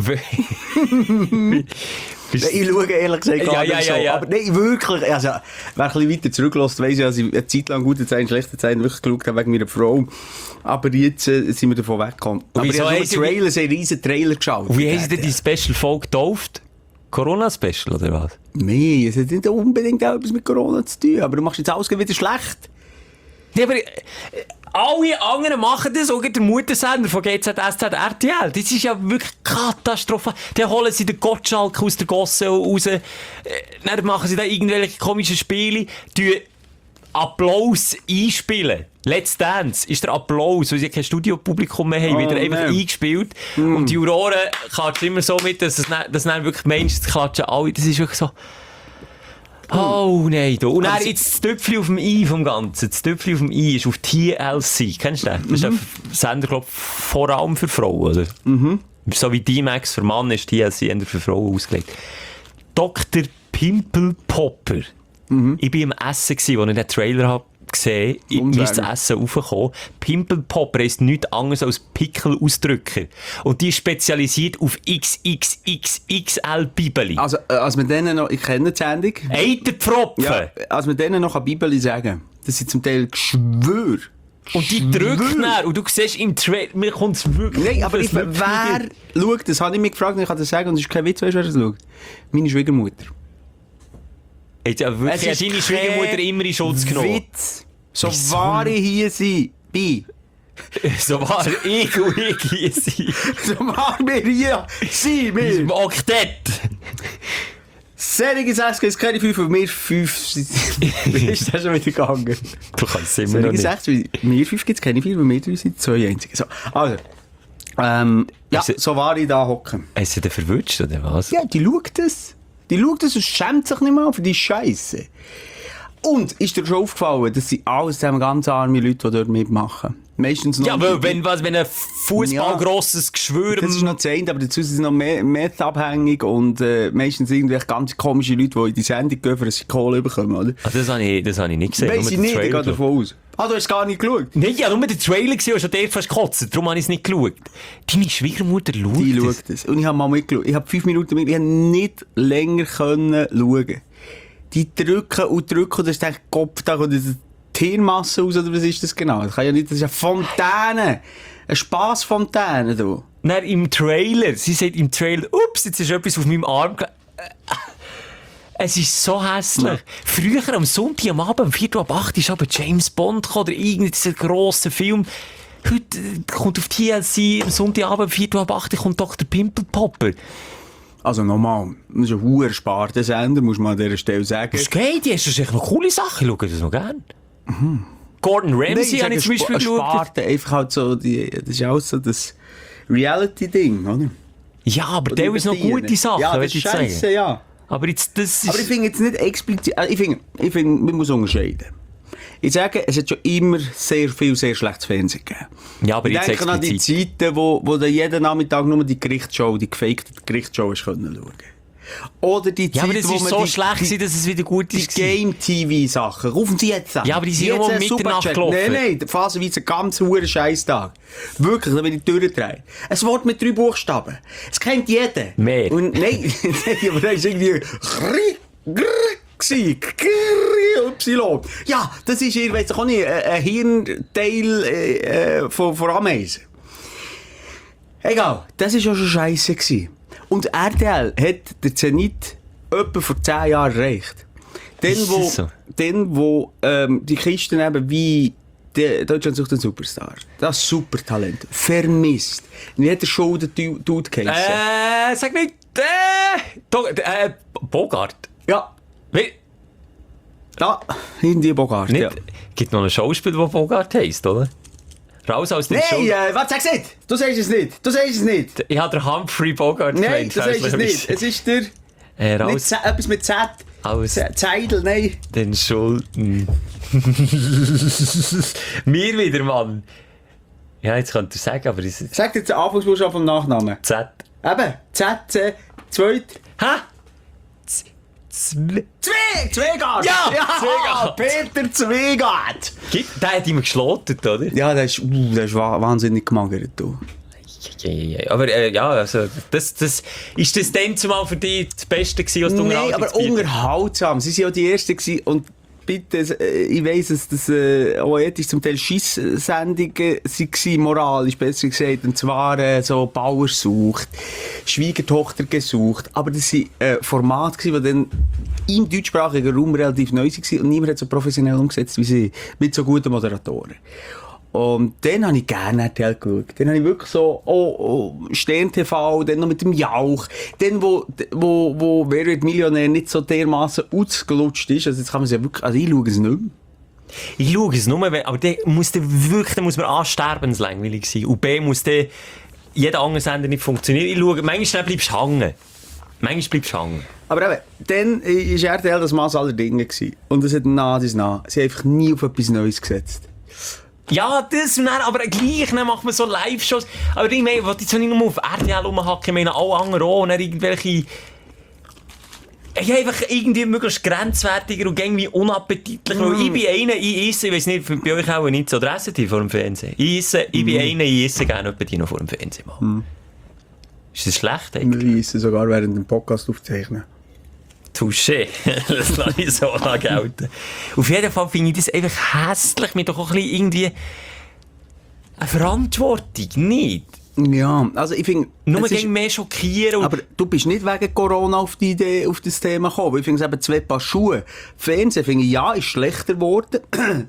Bist- Ich schaue ehrlich gesagt gar Ja, ja, nicht ja, so. ja. Aber nein, wirklich. Also, wer ein bisschen weiter zurücklässt, weiss ja, dass ich eine Zeit lang gute Zeiten, schlechte Zeiten wirklich geschaut habe wegen meiner Frau. Aber jetzt äh, sind wir davon weggekommen. Aber ich wieso habe haben nur Sie- Trailer, so einen riesen Trailer geschaut. Und wie haben sie denn die Special-Folge getauft? Corona-Special, oder was? Nein, es hat nicht unbedingt auch etwas mit Corona zu tun. Aber du machst jetzt alles wieder schlecht. Ja, aber äh, alle anderen machen das, auch der Muttersender von G Z S Z R T L. Das ist ja wirklich katastrophal. Dann holen sie den Gottschalk aus der Gosse raus, äh, dann machen sie da irgendwelche komischen Spiele, tun Applaus einspielen. Let's Dance ist der Applaus, weil sie kein Studiopublikum mehr haben, Oh, wieder einfach nein. eingespielt. Und die Juroren klatschen immer so mit, dass es dann, dass dann wirklich Menschen klatschen alle. Das ist wirklich so... Oh nein, du. Und dann jetzt das Töpfchen auf dem I vom Ganzen. Das Töpfchen auf dem I ist auf T L C. Kennst du den? Das ist ein Sender, glaube ich, vor allem für Frauen, oder? Mhm. So wie D-Max für Mann ist T L C eher für Frauen ausgelegt. Doktor Pimple Popper. Mhm. Ich war im Essen, als ich den Trailer habe gesehen, ich Und bin das sagen. Essen raufgekommen. Pimple Popper ist nichts anderes als Pickelausdrücker. Und die ist spezialisiert auf X X X X L Bibeli. Also, äh, als wir denen noch, ich kenne die Sendung. Eiterpfropfen! Ja, als wir denen noch eine Bibel sagen, das sind zum Teil Geschwür. Und die drückt nach. Und du siehst im Trailer, mir kommt es wirklich Nein, auf, aber es ich, wirklich wer nicht. schaut, das habe ich mich gefragt und ich kann das sagen, und es ist kein Witz, weißt du, wer das schaut? Meine Schwiegermutter. Jetzt, ja, wirklich, Es hat ist deine kein Schwiegermutter immer in Schutz genommen. Witz. So Wieso? wahr ich hier sein bin. So war ich und ich hier sein. So wahr wir hier sind, Im wir. Oktett. Serige sechs gibt es keine fünf, und wir fünf. Wie ist das schon wieder gegangen? Du kannst es immer noch Serige nicht. sechs, wir fünf gibt es keine vier, weil wir drei sind zwei einzige. So, also. Ähm, ja, Ist- so wahr ich da hocken. Hast du den verwünscht, oder was? Ja, die schaut das. Die schaut das und schämt sich nicht mal für die Scheiße. Und ist dir schon aufgefallen, dass sie alles zusammen ganz arme Leute, die dort mitmachen. Meistens noch... Ja, aber wenn, was, wenn ein Fußballgrosses Geschwür... Das ist noch das eine, aber dazu sind sie noch mehr meth-abhängig und äh, meistens irgendwelche ganz komische Leute, die in die Sendung gehen, dass sie Kohle bekommen, oder? Ah, das habe ich, das habe ich nicht gesehen. Weiss nur ich den nicht, ich Trailer. gehe davon aus. Ah, du hast gar nicht geschaut? Nein, ich habe nur den Trailer gesehen und schon dort fast gekotzt. Darum habe ich es nicht geschaut. Deine Schwiegermutter schaut Die das. schaut das. Und ich habe mal mitgeschaut. Ich habe fünf Minuten mit, ich habe nicht länger können schauen. Die drücken und drücken und das ist der Kopf, da kommt diese Tiermasse raus, oder was ist das genau? Das kann ja nicht, das ist eine Fontäne. Eine Spassfontäne, du. Dann im Trailer, sie sagt im Trailer, ups, jetzt ist etwas auf meinem Arm ge- Es ist so hässlich. Früher am Sonntag am Abend, um vier Uhr ab acht ist aber James Bond gekommen, oder irgendein grosser Film. Heute äh, kommt auf T L C am Sonntagabend, um vier Uhr ab acht kommt Doktor Pimple Popper. Also nochmal, das ist ein hoher sparter Sender, muss man an dieser Stelle sagen. Was geht? Die hast du sicher noch coole Sachen, ich schaue das noch gerne. Gordon Ramsay habe ich zum Beispiel geschaut. Sparte, einfach halt so, die, das ist auch so das Reality-Ding, oder? Ja, aber der ist noch gute Sachen, ja, das würde ist ich sagen. scheisse, ja. Aber jetzt, das ist... Aber ich finde jetzt nicht explizit, also ich finde, ich finde, man muss unterscheiden. Ich sage, es hat schon immer sehr viel, sehr schlechtes Fernsehen gegeben. Ja, aber ich jetzt denke an die explizit. Zeiten, wo, wo du jeden Nachmittag nur die Gerichtsshow, die gefakte Gerichtsshow hast können schauen. Oder die Ja, Zeit, aber das wo ist man so die, schlecht, die, gewesen, dass es wieder gut die ist. Game-T V-Sachen. Rufen Sie jetzt an. Ja, aber die sind Jetzt nur um ein Mitternacht Superchat. gelaufen. Nein, nein, phasenweise ein ganz hoher Scheißtag. Wirklich, da bin ich durchgedreht. Ein Wort mit drei Buchstaben. Es kennt jeder. Mehr. Und nein, nein, aber da ist irgendwie gsi, Y. Ja, das ist, ich weiss auch nicht, ein Hirnteil äh, von, von Ameisen. Egal, das war ja schon scheisse gewesen. Und R T L hat den Zenit etwa vor zehn Jahren erreicht. Dann, Ist wo, das so? dann, wo ähm, die Kisten eben wie die Deutschland sucht den Superstar, das Supertalent, vermisst. Wie hat der Show der Du- Dude geheißen? Äh, sag nicht, äh, Do- äh, Bogart. Ja, Wie? da, irgendwie Bogart, Nicht? ja. Gibt noch ein Schauspiel, das Bogart heisst, oder? Raus aus dem Show. Nein, äh, was sagst du nicht? Du sagst es nicht. Du sagst es nicht. Ich habe den Humphrey Bogart Nein, gemeint, du sagst es fälschlicherweise. nicht. Es ist der... Äh, Nicht raus Z, etwas mit Z. aus Z- Zeidel, nein. den Schulden. Mir wieder, Mann. Ja, jetzt könnt ihr sagen, aber ist es Sag dir den Anfangsbuchstaben vom Nachnamen. Z. Eben, Z, C, zweit. Ha? Z- Zwe- Zwei, Zweigart! Ja, ja Zweigart. Peter Zweigart! Gibt- Der hat immer geschlotet, oder? Ja, der ist, uh, der ist wa- wahnsinnig gemagert, du. Ja, ja, ja. Aber äh, ja, also, das, das, ist das dann zumal für dich das Beste gewesen, was du Nein, aber zu bieten? unterhaltsam. Sie waren ja die Ersten gewesen und bitte, äh, ich weiss, dass das äh, auch ethisch zum Teil Scheisssendungen waren, moralisch besser gesagt. Und zwar äh, so Bauer sucht, Schwiegertochter gesucht. Aber das waren äh, Formate, die dann im deutschsprachigen Raum relativ neu waren und niemand hat so professionell umgesetzt wie sie, mit so guten Moderatoren. Und dann habe ich gerne R T L geschaut. Dann habe ich wirklich so, oh, oh, Stern T V, dann noch mit dem Jauch. Dann, wo, wo, wo Wer wird Millionär nicht so dermassen ausgelutscht ist. Also jetzt kann man es ja wirklich, also ich schaue es nicht mehr. Ich schaue es nur, wenn- aber der muss der wirklich, der muss man A, sterbenslangweilig sein. Und B, muss der jeder andere Sender nicht funktionieren. Ich schaue, manchmal bleibst du hängen. Manchmal bleibst du hängen. Aber eben, dann war R T L das Maß aller Dinge gewesen. Und es hat nah dies nah. Sie haben einfach nie auf etwas Neues gesetzt. Ja, das, und dann, aber gleich dann macht man so Live-Shows. Aber ich meine, ich will jetzt nicht nur auf R T L rumhacken, ich meine alle anderen auch. Und dann irgendwelche... Ja, einfach irgendwie möglichst grenzwertiger und irgendwie unappetitlicher. Mm. Ich bin einer, ich esse, ich weiß nicht, bei euch auch nicht so, oder essen die vor dem Fernsehen? Ich esse, ich bin einer, ich esse gerne etwa die noch vor dem Fernsehen. Mm. Ist das schlecht eigentlich? Wir essen sogar während dem Podcast aufzeichnen. Touché. Das lasse ich so lange gelten. Auf jeden Fall finde ich das einfach hässlich, mit doch auch ein bisschen irgendwie eine Verantwortung, nicht? Ja, also ich finde... Nur es ist- gegen mehr schockieren. Und Aber du bist nicht wegen Corona auf die Idee, auf das Thema gekommen. Ich finde es eben zwei Paar Schuhe. Fernsehen finde ich, ja, ist schlechter geworden.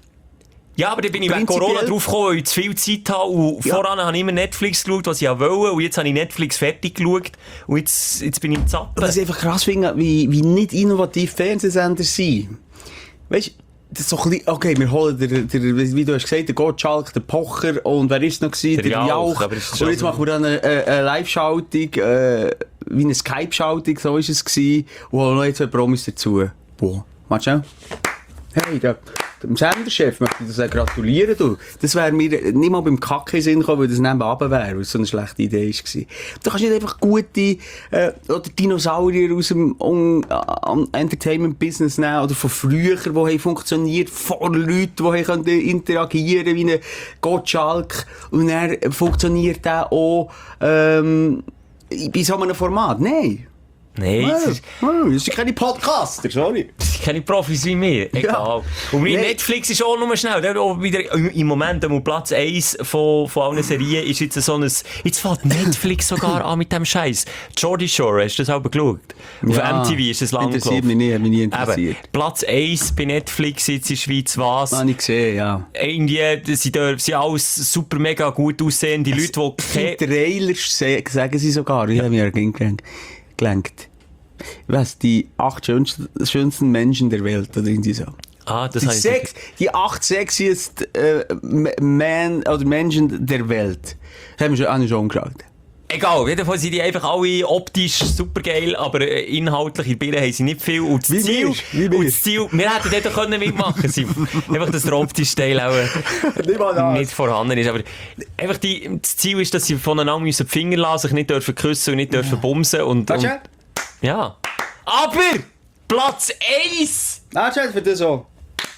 ja, aber da bin ich wegen prinzipiell- Corona drauf gekommen, weil ich zu viel Zeit habe. Und Ja. voran habe ich immer Netflix geschaut, was ich auch wollte. Und jetzt habe ich Netflix fertig geschaut. Und jetzt, jetzt bin ich im Zappen. Was ich einfach krass finde, wie, wie nicht innovativ Fernsehsender sind. Weißt du, das ist so ein bisschen, okay, wir holen den, der, wie du hast gesagt, den Gottschalk, den Pocher und wer ist noch gewesen? Der Der Jauch, Jauch. aber ist Und schon jetzt so- machen wir dann eine, eine, eine Live-Schaltung, äh, wie eine Skype-Schaltung, so ist es gewesen. Und holen noch jetzt zwei Promis dazu. Boah, machst du auch? Hey, der, dem Senderchef möchte ich das auch gratulieren, du. Das wäre mir nicht mal beim Kacken in den Sinn gekommen, weil das nebenan wäre, weil es so eine schlechte Idee war. Du kannst nicht einfach gute, äh, oder Dinosaurier aus dem um, um, Entertainment-Business nehmen, oder von früher, die haben funktioniert, vor Leuten, die haben können interagieren wie ein Gottschalk, und dann funktioniert der auch, ähm, bei so einem Format. Nein. Nein, es ist, Das sind keine Podcaster, sorry. es sind keine Profis wie mir. Egal. Und bei Nee. Netflix ist auch nur schnell. Der auch wieder, im Moment, am Platz eins von, von allen Serien ist jetzt so ein... Jetzt fängt Netflix sogar an mit dem Scheiß. Geordie Shore, hast du das auch geschaut? Auf Ja, M T V ist das lange interessiert mich nicht, hat mich nie Eben, interessiert. Platz eins bei Netflix jetzt in der Schweiz, was? Das habe ich gesehen, ja. Irgendwie, das sind, da- sind alles super mega gut aussehende Leute, die Die keine... Trailer se- sagen sie sogar, ich habe mich ja gelenkt. gelenkt. Was, die acht schönsten, schönsten Menschen der Welt, oder irgendwie so. Ah, das Die, habe ich sechs, die acht sexiest äh, M- Man, oder Menschen der Welt. Das haben wir schon, habe ich schon angeschaut. Egal, jedenfalls sind die einfach alle optisch super geil, aber äh, inhaltlich in Birnen haben sie nicht viel. Und das Wie Ziel, wir, wie wir. und das Ziel, wir hätten dort können mitmachen können. Einfach, dass der optische Teil auch äh, nicht vorhanden ist. Aber einfach die, das Ziel ist, dass sie voneinander müssen die Finger lassen, sich nicht dürfen küssen und nicht dürfen bumsen. Und, und, ja. Aber Platz eins! Ah, schau, für das so.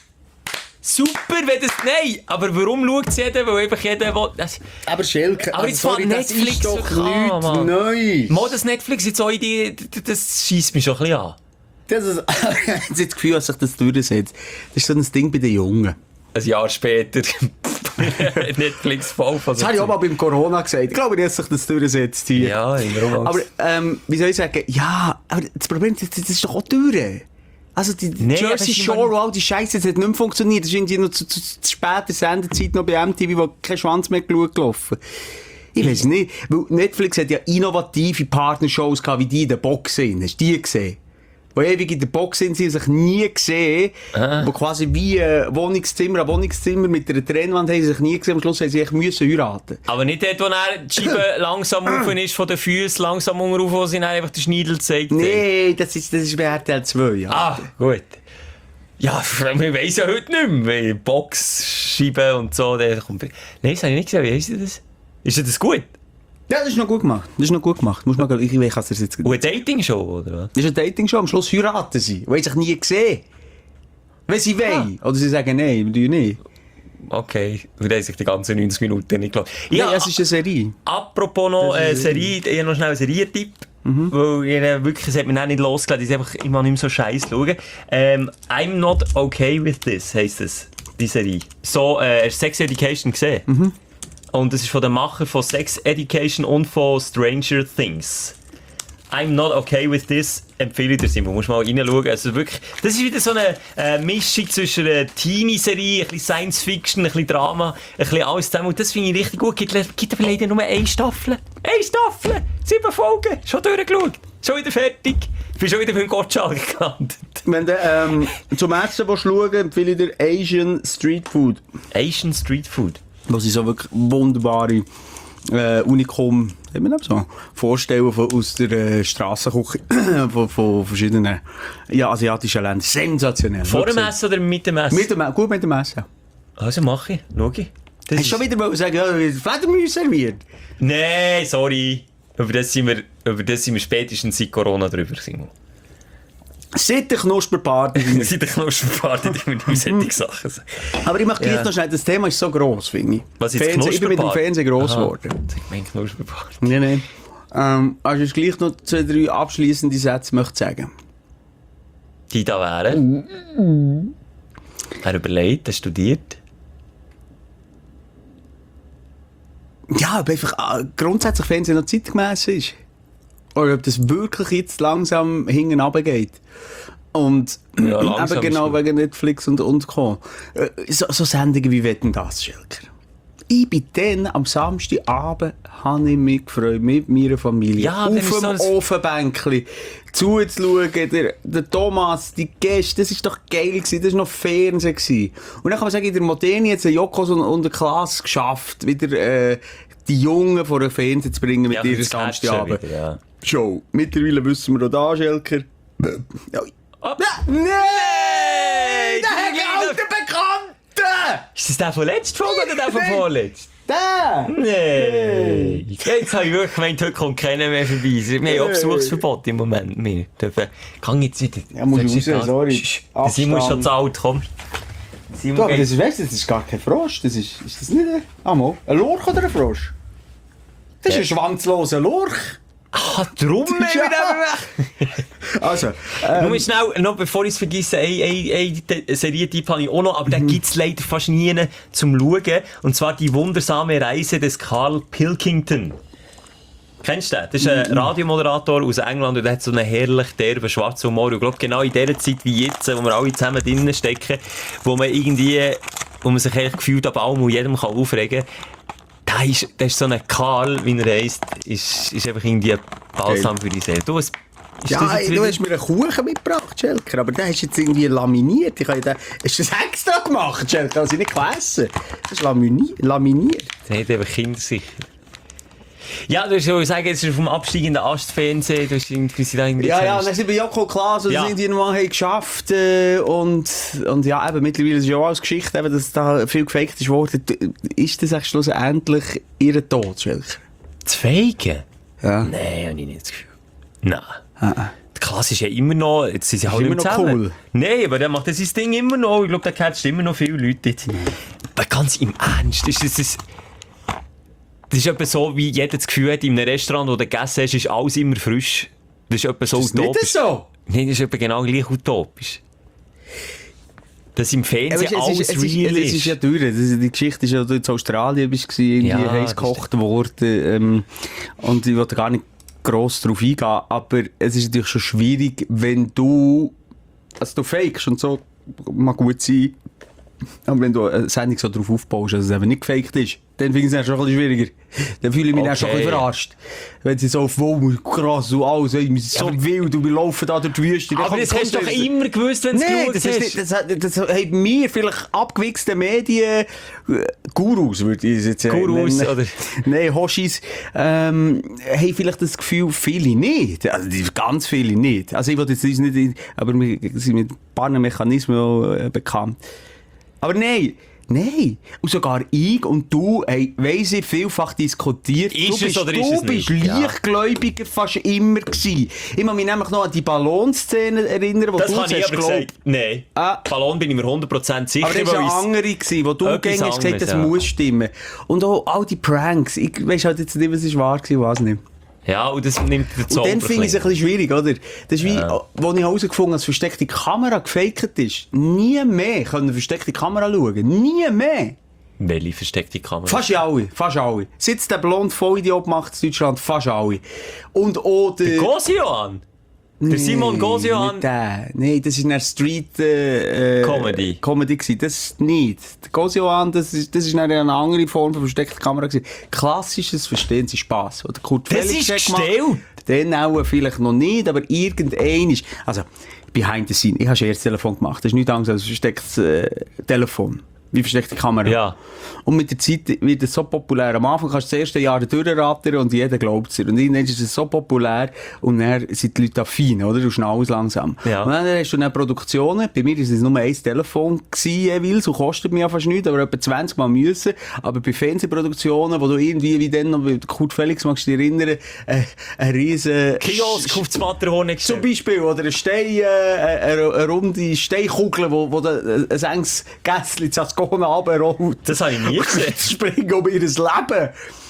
Super, wenn das... Nein, aber warum schaut es jeder? Weil einfach jeder will... Das, Aber Schelke, aber jetzt fängt Netflix ist doch so an, nichts Mann. Neues. Mal das Netflix jetzt auch in die... Das, das scheisst mich schon ein bisschen an. Das ist, ich habe das Gefühl, dass sich das durchsetzt. Das ist so ein Ding bei den Jungen. Ein Jahr später Netflix voll von Das habe ich auch mal beim Corona gesagt. Ich glaube, dass sich das durchsetzt hier. Ja, in Romax. Aber, ähm, wie soll ich sagen? Ja, aber das Problem ist, das ist doch auch durch. Also, die Nee, aber Jersey es ist Shore, immer- wow, die Scheiße, das hat nicht mehr funktioniert. Das ist irgendwie noch zu, zu, zu später Sendezeit noch bei M T V, wo kein Schwanz mehr geschaut gelaufen. Ich weiß nicht. Weil Netflix hat ja innovative Partnershows gehabt, wie die in der Box sind. Hast du die gesehen? Die ewig in der Box sind, sie haben sich nie gesehen. Ah. Wo quasi wie äh, Wohnungszimmer an Wohnungszimmer mit einer Trennwand haben sie sich nie gesehen. Am Schluss haben sie echt müssen heiraten. Aber nicht dort, wo dann die Scheibe langsam rauf ist, von den Füßen langsam rauf, wo sie dann einfach den Schneidel zeigt. Nee, das ist, das ist bei R T L zwei. Ja. Ah, gut. Ja, wir weiss ja heute nicht mehr, weil Boxscheiben und so, der kommt... Nein, das habe ich nicht gesehen. Wie heisst das? Ist das gut? Ja, das ist noch gut gemacht. Das ist noch gut gemacht. Muss man, ich weiß, was er jetzt... Und eine Dating-Show, oder was? Das ist ein Dating-Show. Am Schluss heiraten sie. Und haben sich nie gesehen. Wenn sie wollen. Oder sie sagen, nein, wir tun nicht. Okay, und dann haben sich die ganzen neunzig Minuten nicht gelassen. Ja, es ist eine Serie. Apropos noch eine Serie, ich habe noch schnell einen Serientipp. Mhm. Weil ich, äh, wirklich, es hat mich auch nicht losgelassen, ich einfach immer nicht mehr so scheiß schauen. Ähm, I'm Not Okay With This heisst es, die Serie. So, äh, hast du Sex Education gesehen? Mhm. Und das ist von den Macher von Sex Education und von Stranger Things. I'm Not Okay With This empfehle ich dir, Simon. Musst mal reinschauen. Also wirklich, das ist wieder so eine äh, Mischung zwischen einer Teenie-Serie, ein bisschen Science-Fiction, ein bisschen Drama, ein bisschen alles zusammen. Und das finde ich richtig gut. Gibt, gibt aber leider nur eine Staffel. Eine Staffel! Sieben Folgen! Schon durchgeschaut. Schon wieder fertig. Ich bin schon wieder beim Gottschalk gelandet. Wenn du ähm, zum Essen schauen, empfehle ich dir Asian Street Food. Asian Street Food. Wo sie so wirklich wunderbare äh, Unikum, wie man das so vorstellen, von, aus der äh, Strassenküche von, von verschiedenen ja, asiatischen Ländern. Sensationell. Vor dem Essen oder mit dem Essen? Mit dem, gut mit dem Essen. Also mache ich. Schau ich. Das Hast du schon wieder mal sagen, ja, Fledermaus serviert? Nein, sorry. Über das sind wir, über das sind wir spätestens seit Corona drüber, Simon. Seit der Knusperparty. Seit der Knusperparty, die wir nicht solche Sachen sagen. Aber ich mache gleich Ja. noch schnell, das Thema ist so gross, finde ich. Was ist Fernsehen, ich bin mit dem Knusperparty? Fernsehen gross Aha. geworden. Ich meine Knusperparty. Nein, nein. Ähm, also ich gleich noch zwei, drei abschliessende Sätze möchte sagen. Die da wären? Er überlegt, er studiert. Ja, ob einfach äh, grundsätzlich Fernsehen noch zeitgemäss ist. Oder ob das wirklich jetzt langsam hinten runtergeht. Und Ja, langsam eben genau ist gut. wegen Netflix und, und Co. Äh, So, so Sendungen wie «Wetten, das», Schelker. Ich bin dann am Samstagabend, habe ich mich gefreut, mit meiner Familie, Ja, dann ist auf so dem ein- Ofenbänkchen zuzuschauen, der, der Thomas, die Gäste, das war doch geil gewesen, das war noch Fernsehen gewesen. Und dann kann man sagen, in der Moderne hat es Jokos und, und der Klasse geschafft, wieder äh, die Jungen vor den Fernsehen zu bringen mit Ja, ihrer das catchen Samstagabend. wieder, ja. Show. Mittlerweile wissen wir auch da, Schelker. Ja. Oh. Nein! die Der kleine- alte Bekannte! Ist das der von letzter Folge oder der von vorletzt? Der! Nein. Jetzt habe ich wirklich gemeint, heute kommt keiner mehr vorbei. Wir haben auch Besuchsverbot im Moment. Wir dürfen... Gang jetzt nicht. Ja, muss Sollst ich nicht raus, da- sorry. Sch- Der Simon ist schon Abstand. zu alt, komm. Simon Du, aber geht- das ist, weißt du, das ist gar kein Frosch. Das ist, ist das nicht ein, ah, mal, ein Lurch oder ein Frosch? Das ist ein schwanzloser Lurch. Ah, drum haben wir den weg. Also, Nur schnell, noch bevor ich es vergesse, ein, ein, ein Serientipp habe ich auch noch, aber den gibt es leider fast nie zum Schauen. Und zwar die wundersame Reise des Carl Pilkington. Kennst du den? Das ist ein Radiomoderator aus England und der hat so einen herrlich derben schwarzen Humor. Und ich glaube, genau in dieser Zeit wie jetzt, wo wir alle zusammen drinnen stecken, wo man irgendwie, wo man sich eigentlich gefühlt ab allem und jedem kann aufregen kann, da ist, da ist so ein Karl, wie er heisst, ist, ist einfach irgendwie ein Balsam für die Seele. Du, was, ist das ja, jetzt du wieder- hast mir einen Kuchen mitgebracht, Schelker, aber der ist jetzt irgendwie laminiert. Ich habe den, hast du das extra gemacht, Schelker, dass ich nicht essen kann? Das ist lamini- laminiert. Das hat einfach Kinder sicher. Ja, du wolltest sagen, jetzt ist auf dem absteigenden Ast Fernsehen, du hast irgendwie da irgendwie Ja, ja, dann sind wir Joko klar, so, Ja. dass sie irgendwann haben geschafft äh, und, und ja, eben, mittlerweile ist ja auch als Geschichte, eben, dass da viel gefaked ist worden. Ist das eigentlich schlussendlich ihr Tod, Schwelcher? zu faken? Ja. Nein, habe ich nicht das Gefühl. Nein. Ah, Die Klasse ist ja immer noch, jetzt sind sie halt immer nicht noch zusammen. cool. Nein, aber der macht das sein Ding immer noch. Ich glaube, der catcht immer noch viele Leute jetzt. Aber ganz im Ernst, ist das, das, das ist etwa so, wie jeder das Gefühl hat, in einem Restaurant, wo du gegessen hast, ist alles immer frisch. Das ist etwa so ist das utopisch. nicht so? Nein, das ist etwa genau gleich utopisch. Dass im Ja, Fernsehen weißt, es, alles ist, es, ist, real es ist ja teuer. Das ist, die Geschichte ist ja, du in Australien bist, irgendwie Ja, heiß das gekocht worden. Ähm, und ich wollte gar nicht gross drauf eingehen, aber es ist natürlich schon schwierig, wenn du, also du fakest und so, mag gut sein, aber wenn du eine Sendung so drauf aufbaust, dass es eben nicht gefaked ist, dann finde ich es dann schon ein bisschen schwieriger. Dann fühle ich mich Okay. dann schon ein bisschen verarscht. Wenn sie so auf wow, krass und alles, ey, wir sind so aber- wild und wir laufen da durch die Wüste. Dann Aber kommt- das hast du kommt doch das- immer gewusst, wenn du Nein, geschaut das, ist hast. nicht, das, hat- das haben mir vielleicht abgewichste Medien, äh, Gurus, würde ich es jetzt äh, Gurus, nennen. oder? Nein, Hoshis, ähm, haben vielleicht das Gefühl, viele nicht. Also, die- ganz viele nicht. Also, ich wollte jetzt nicht, in- aber wir sind mit ein paar Mechanismen auch, äh, bekannt. Aber nein, nein. Und sogar ich und du haben, weiss ich, vielfach diskutiert. Ist du es bist, oder du ist es bist nicht? Ja. Leichtgläubiger fast immer gewesen. Ich muss mich nämlich noch an die Ballonszene erinnern, wo Das du habe ich hast aber geglaubt. gesagt. Nein. Ah. Ballon bin ich mir hundert Prozent sicher. Aber das war weil eine es- andere, gewesen, wo du Etwas gängig hast gesagt, anderes, das ja. muss stimmen. Und auch all die Pranks. Ich weiss halt jetzt nicht, was ist wahr gewesen, was nicht. Ja, und das nimmt den Und Zauber. dann finde ich es ein bisschen schwierig, oder? Das ist wie, Ja. wo ich herausgefunden habe, dass versteckte Kamera gefaked ist. Nie mehr können versteckte Kamera schauen. Nie mehr. Welche versteckte Kamera? Fast alle, fast alle. Seit der blond Vollidiot macht in Deutschland, fast alle. Und auch der... Gosioan? Der Simon Gosioan? Nicht der. Nein, das ist eine Street äh, Comedy. Comedy gewesen. Das nicht. Der Gosioan, das ist, das ist eine andere Form von versteckter Kamera gewesen. Klassisches Verstehen Sie Spass. Oder Kurt Das Felix ist hat gemacht. gestellt. Den auch vielleicht noch nicht, aber irgendein ist. Also, behind the scene. Ich habe schon erst Telefon gemacht. Das ist nichts anderes als ein verstecktes äh, Telefon. Wie versteckte Kamera. Ja. Und mit der Zeit wird es so populär. Am Anfang kannst du das erste Jahr durchrattern und jeder glaubt es dir. Und irgendwann ist es so populär und dann sind die Leute affin, oder? Du schnallst langsam. Ja. Und dann hast du dann Produktionen. Bei mir war es nur ein Telefon gewesen, jeweils, und kostet mir ja fast nichts, aber etwa zwanzig Mal müssen. Aber bei Fernsehproduktionen, wo du irgendwie, wie dann noch mit Kurt Felix, magst du dich erinnern, äh, ein riesen... Kiosk auf das Matterhorn Zum gestellt. Beispiel, oder eine Stein, äh, eine, eine runde Steinkugel, wo, wo da, äh, ein enges Gässchen zu Ascona runterrollt. Das habe ich nie gesehen. Springen um ihr Leben.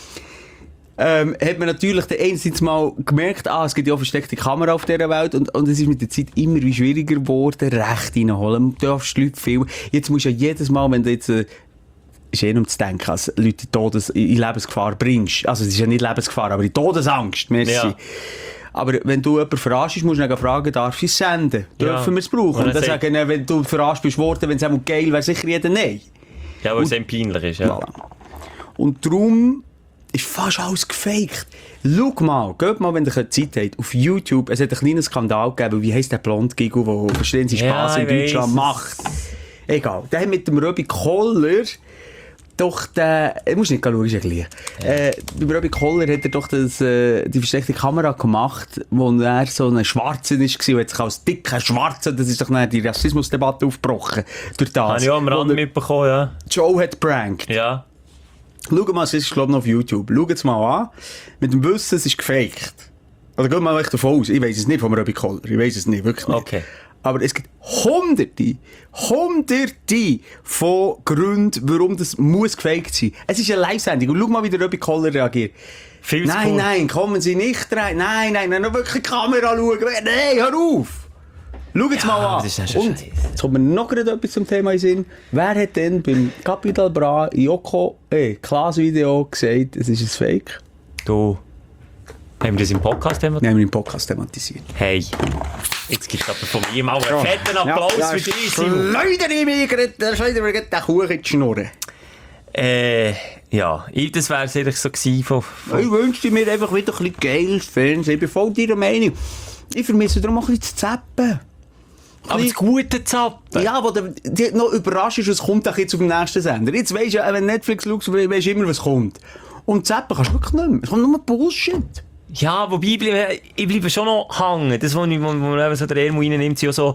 Ähm, hat man natürlich den einerseits mal gemerkt, ah, es gibt ja auch versteckte Kamera auf dieser Welt und, und es ist mit der Zeit immer wie schwieriger geworden, Recht reinholen. Du darfst die Leute viel. Jetzt musst du ja jedes Mal, wenn du jetzt, äh, ist eh nur zu denken, als Leute in, Todes, in Lebensgefahr bringst. Also, es ist ja nicht Lebensgefahr, aber in Todesangst, merci. Ja. Aber wenn du jemanden verarschst, musst du dann fragen, darfst du es senden? Ja. Dürfen wir es brauchen? Und Und dann dann sagt- sagen, äh, wenn du verarscht bist worden, wenn es einmal geil wäre, sicher jeder nein. Ja, weil es einem peinlich ist, ja. Voilà. Und darum ist fast alles gefaked. Schau mal, geht mal, wenn ihr Zeit habt, auf YouTube. Es hat einen kleinen Skandal gegeben, wie heisst der Blond-Giggle, der Verstehen Sie Spass Ja, in ich Deutschland weiss. macht. Egal. Der hat mit dem Röbi Koller doch der, ich muss nicht schauen, ist ja gleich. Äh, beim Röbi Koller hat er doch das, äh, die versteckte Kamera gemacht, wo er so ein Schwarzer ist, und hat sich als dicker Schwarzer, das ist doch dann die Rassismusdebatte aufgebrochen. Durch das. Habe ich auch am Wo Rand er mitbekommen, ja. Joe hat prankt. Ja. Schau mal, es ist, glaube ich, noch auf YouTube. Schau es mal an. Mit dem Wissen, es ist gefaked. Oder geht mal echt davon aus. Ich weiss es nicht vom Röbi Koller. Ich weiss es nicht, wirklich nicht. Okay. Aber es gibt hunderte, hunderte von Gründen, warum das muss gefaked sein. Es ist eine Live-Sendung. Und schau mal, wie der Röbi Koller reagiert. Viel zu Nein, cool. nein, kommen Sie nicht rein. Nein, nein, nein, noch wirklich die Kamera schauen. Nein, hör auf. Schau jetzt Ja, mal an. das ist ja schon Und scheisse. jetzt kommt mir noch gerade etwas zum Thema in den Sinn. Wer hat denn beim Capital Bra Joko, eh, Klaas-Video gesagt, es ist ein Fake? Du. Haben wir das im Podcast thematisiert? Nehmen wir im Podcast thematisiert. Hey. Jetzt gibt es aber von mir mal einen fetten Applaus ja, für dich, Simon. Schleudere ich mir gerade, schleudere mir gerade den Kuchen in die Schnurren. Äh, ja. Ich, das wäre es eigentlich so gewesen von... von Ich wünschte mir einfach wieder ein bisschen geiles Fernsehen. Ich bin voll deiner Meinung. Ich vermisse darum auch ein bisschen zu zappen. aber das gute Zappen. Ja, wo du dich noch überrascht ist, was kommt doch jetzt auf dem nächsten Sender. Jetzt weisst du ja, wenn Netflix schaust, weisst du immer, was kommt. Und zappen kannst du wirklich nicht mehr. Es kommt nur Bullshit. Ja, wobei, ich bleibe, ich bleibe schon noch hängen. Das, wo, ich, wo, wo man so der Ermo reinnimmt, sind ja so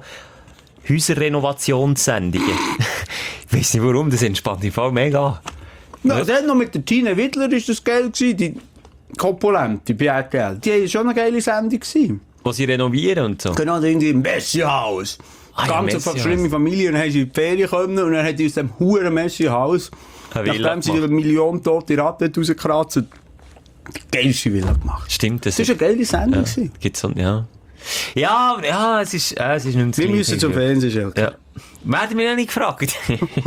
Häuserrenovationssendungen. Ich weiss nicht warum, das entspannt im Fall mega. Ja, dann noch mit der Tina Wittler war das geil gewesen, die Kopulente bei R T L. Die war schon eine geile Sendung gewesen. Wo sie renovieren und so. Genau, irgendwie im Messi-Haus. Ah, ja, Ganz Messi eine schlimme Familie, und dann haben sie in die Ferien gekommen und dann hat sie aus dem huren Messi-Haus, nachdem sie eine Million tote Ratten rausgekratzt, die geilste Villa gemacht. Stimmt, das, Das war eine geile Sendung. ja, gewesen. gibt's so, ja. Ja, aber ja, es ist, äh, es ist nicht Wir müssen zum Fernsehen, Schelke. Ja. Werden wir noch nicht gefragt.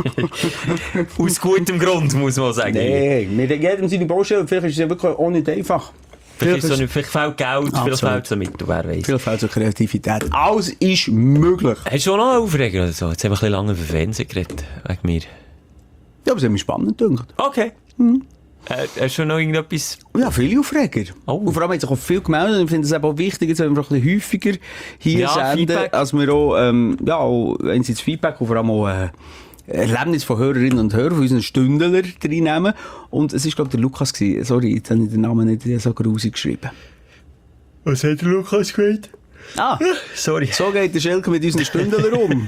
Aus gutem Grund, muss man sagen. Nein, mit jedem seine Baustelle, vielleicht ist es ja wirklich auch nicht einfach. Vielleicht, ist so nicht, vielleicht fehlt Geld, Absolut. vielleicht fehlt so mit, wer weiss. Vielleicht fehlt so Kreativität. Alles ist möglich. Hast du schon noch einen Aufreger oder so? Jetzt haben wir ein bisschen lange über Fernsehen geredet, wegen mir. Ja, aber es hat mich spannend gedacht. Okay. Mhm. Äh, hast du schon noch irgendetwas? Ja, viele Aufreger. Oh. Und vor allem hat sich auch viel gemeldet. Und ich finde es eben auch wichtig, jetzt, wenn wir ein bisschen häufiger hier Ja, senden, Feedback. als wir auch, ähm, ja, auch einerseits Feedback und vor allem auch äh, Erlebnis von Hörerinnen und Hörern, von unseren Stündler reinnehmen. Und es war, glaube ich, der Lukas gewesen. Sorry, jetzt habe ich den Namen nicht so grusig geschrieben. Was hat der Lukas gesagt? Ah, Sorry. so geht der Schelke mit unseren Stündlern um.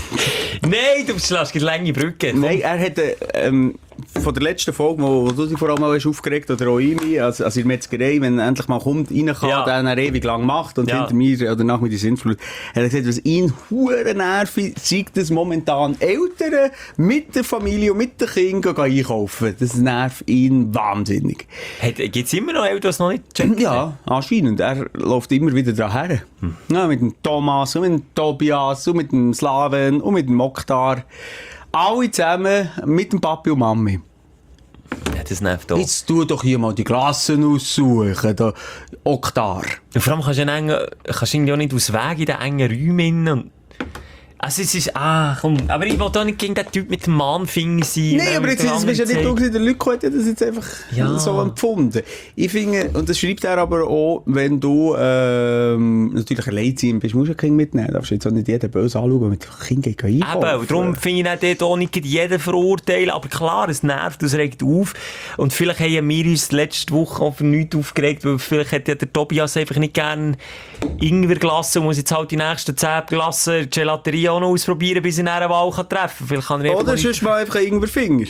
Nein, du schlägst eine lange Brücke. Nein, er hat ähm, von der letzten Folge, wo, wo du dich vor allem auch hast aufgeregt oder auch ich, also, also in der Metzgerei, wenn er endlich mal kommt, rein kann, Ja. den er ewig lang macht und Ja. hinter mir oder nach mir die Sintflut, hat er gesagt, was ihn hure nervt, zeigt das momentan Eltern mit der Familie und mit den Kindern gehen einkaufen. Das nervt ihn wahnsinnig. Gibt es immer noch Eltern, die es noch nicht checken? Ja, anscheinend. Er läuft immer wieder daher. Hm. Ja, mit dem Thomas und mit dem Tobias und mit dem Slaven und mit dem Oktar. Alle zusammen mit dem Papi und Mami. Ja, das nervt auch. Jetzt tu doch hier mal die Klassen aussuchen, der Oktar. Und vor allem kannst du, einen engen, kannst du irgendwie auch nicht aus Weg in den engen Räumen. Und also es ist, ah, komm, aber ich will doch nicht gegen den Typ mit dem Mahnfinger sein. Nein, aber jetzt das bist ja nicht du gewesen, der Luke hat ja das jetzt einfach Ja. so empfunden. Ich finde, und das schreibt er aber auch, wenn du ähm, natürlich alleiziehend bist, musst du ein Kind mitnehmen. Du darfst jetzt auch nicht jeden böse anschauen, mit dem Kind gehen einkaufen. Eben, und darum finde ich auch nicht jeden verurteilen, aber klar, es nervt, es regt auf. Und vielleicht haben wir uns letzte Woche auch für nichts aufgeregt, weil vielleicht hat ja der Tobias einfach nicht gerne Ingwerglasse und muss jetzt halt die nächsten zehn Glassen Gelaterie auch noch ausprobieren, bis er eine Wahl kann treffen kann. Vielleicht kann er Oder einfach sonst mal einfach einen Ingwerfinger.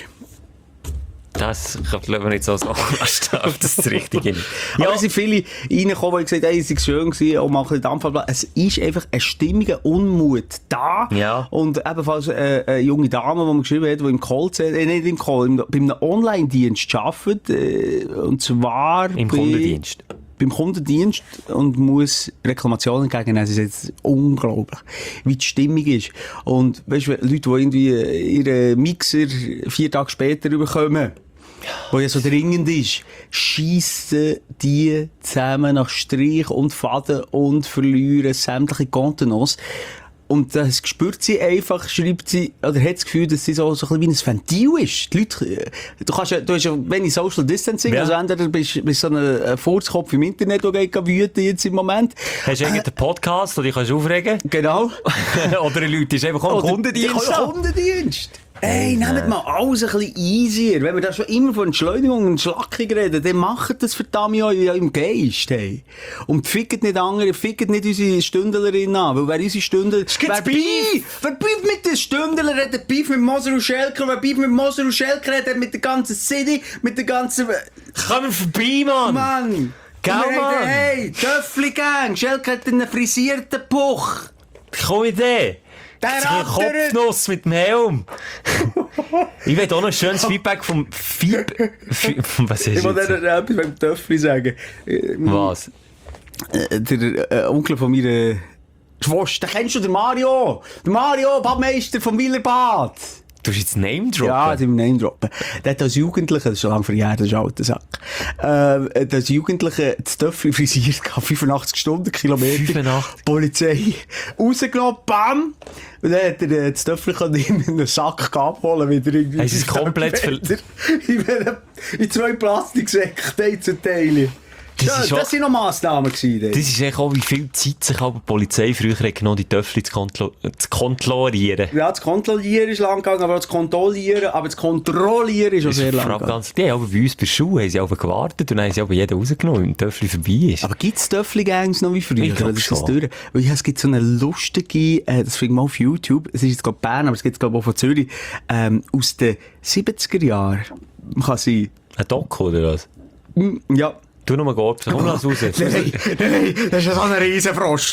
Das lassen wir nicht so sagen, ob das das Richtige ist. Ja, es sind viele reingekommen, die gesagt haben, hey, es war schön gewesen, auch mal ein bisschen Dampf ablassen. Es ist einfach ein stimmiger Unmut da. Ja. Und ebenfalls äh, eine junge Dame, die mir geschrieben hat, die im Callcenter, äh, nicht im Call, im, bei einem Online-Dienst arbeitet, äh, und zwar Im bei, Kundendienst. beim Kundendienst und muss Reklamationen entgegennehmen. Das ist jetzt unglaublich, wie die Stimmung ist. Und weißt du, Leute, die irgendwie ihren Mixer vier Tage später bekommen, wo ja so dringend ist, schiessen die zusammen nach Strich und Faden und verlieren sämtliche Kontenance. Und das spürt sie einfach, schreibt sie, oder hat das Gefühl, dass sie so, so ein bisschen wie ein Ventil ist. Die Leute, du kannst ja, du hast ja wenig Social Distancing, Ja. also entweder bist du so ein Furzkopf im Internet, der geht wüten jetzt im Moment. Hast du irgendeinen Podcast, wo dich kannst aufregen Genau. kannst? Oder die Leute ist einfach auch im Kundendienst. Ja, Kundendienst. Ey, nehmt mal alles ein bisschen easier. Wenn wir da schon immer von Entschleunigung und Schlackung reden, dann macht das verdammt ja im Geist. Hey. Und fickt nicht andere, fickt nicht unsere Stündlerin an. Weil wer unsere Stündler... Wer Beef? Wer Beef mit den Stündlern hat, der Beef mit Moser und Schelker. Wer Beef mit Moser und Schelker hat, hat mit der ganzen City, mit der ganzen... Komm mir vorbei, Mann! Mann! Gell, Und wir haben, Mann? hey, Töffli-Gang, Schelker hat einen frisierten Puch. Komm mit dir! Der Ein andere... Kopfnuss mit dem Helm. Ich will auch noch ein schönes Feedback vom Fieb... Fi- Was ist Ich wollte jetzt? dir etwas beim Töffli sagen. Was? Äh, Der äh, Onkel von meiner Schwester, den kennst du, den Mario? Der Mario, Badmeister vom Willerbad. Du hast jetzt Name droppen? Ja, den Name droppen. Der hat als Jugendlicher, das ist schon lange verjährt, das ist ein alter Sack, äh, hat als Jugendlicher das Töffel frisiert, fünfundachtzig Stundenkilometer. fünfundachtzig? Polizei rausgenommen, bam! Und dann hat er äh, das Töffel in einen Sack abholen, wieder irgendwie. Hast du es komplett ver- in, in zwei Plastiksäcke, Teil zu Teil. Das, Ja, ist das auch, sind noch Massnahmen gewesen. das ist echt auch, wie viel Zeit sich aber die Polizei früher hat genommen, die Töffel zu, kontro zu kontrollieren. Ja, das Kontrollieren ist lang gegangen, aber auch das Kontrollieren, aber das Kontrollieren ist auch sehr lang gegangen. Ganz, die haben aber bei uns bei Schuhen haben sie auch gewartet und dann haben sie aber jeden rausgenommen, wenn der Töffel vorbei ist. Aber gibt es Töffli-Gangs noch wie früher? Ich glaub Oder ist schon. das durch? Weil ja, es gibt so eine lustige, äh, das finde ich mal auf YouTube, es ist jetzt gerade Bern, aber es gibt es glaube ich auch von Zürich, ähm, aus den siebziger Jahren. Man kann sein. Ein Doku oder was? Mm, ja. Tu noch mal Gott, komm, lass raus. Nein, nein, das ist ja so ein Riesenfrosch.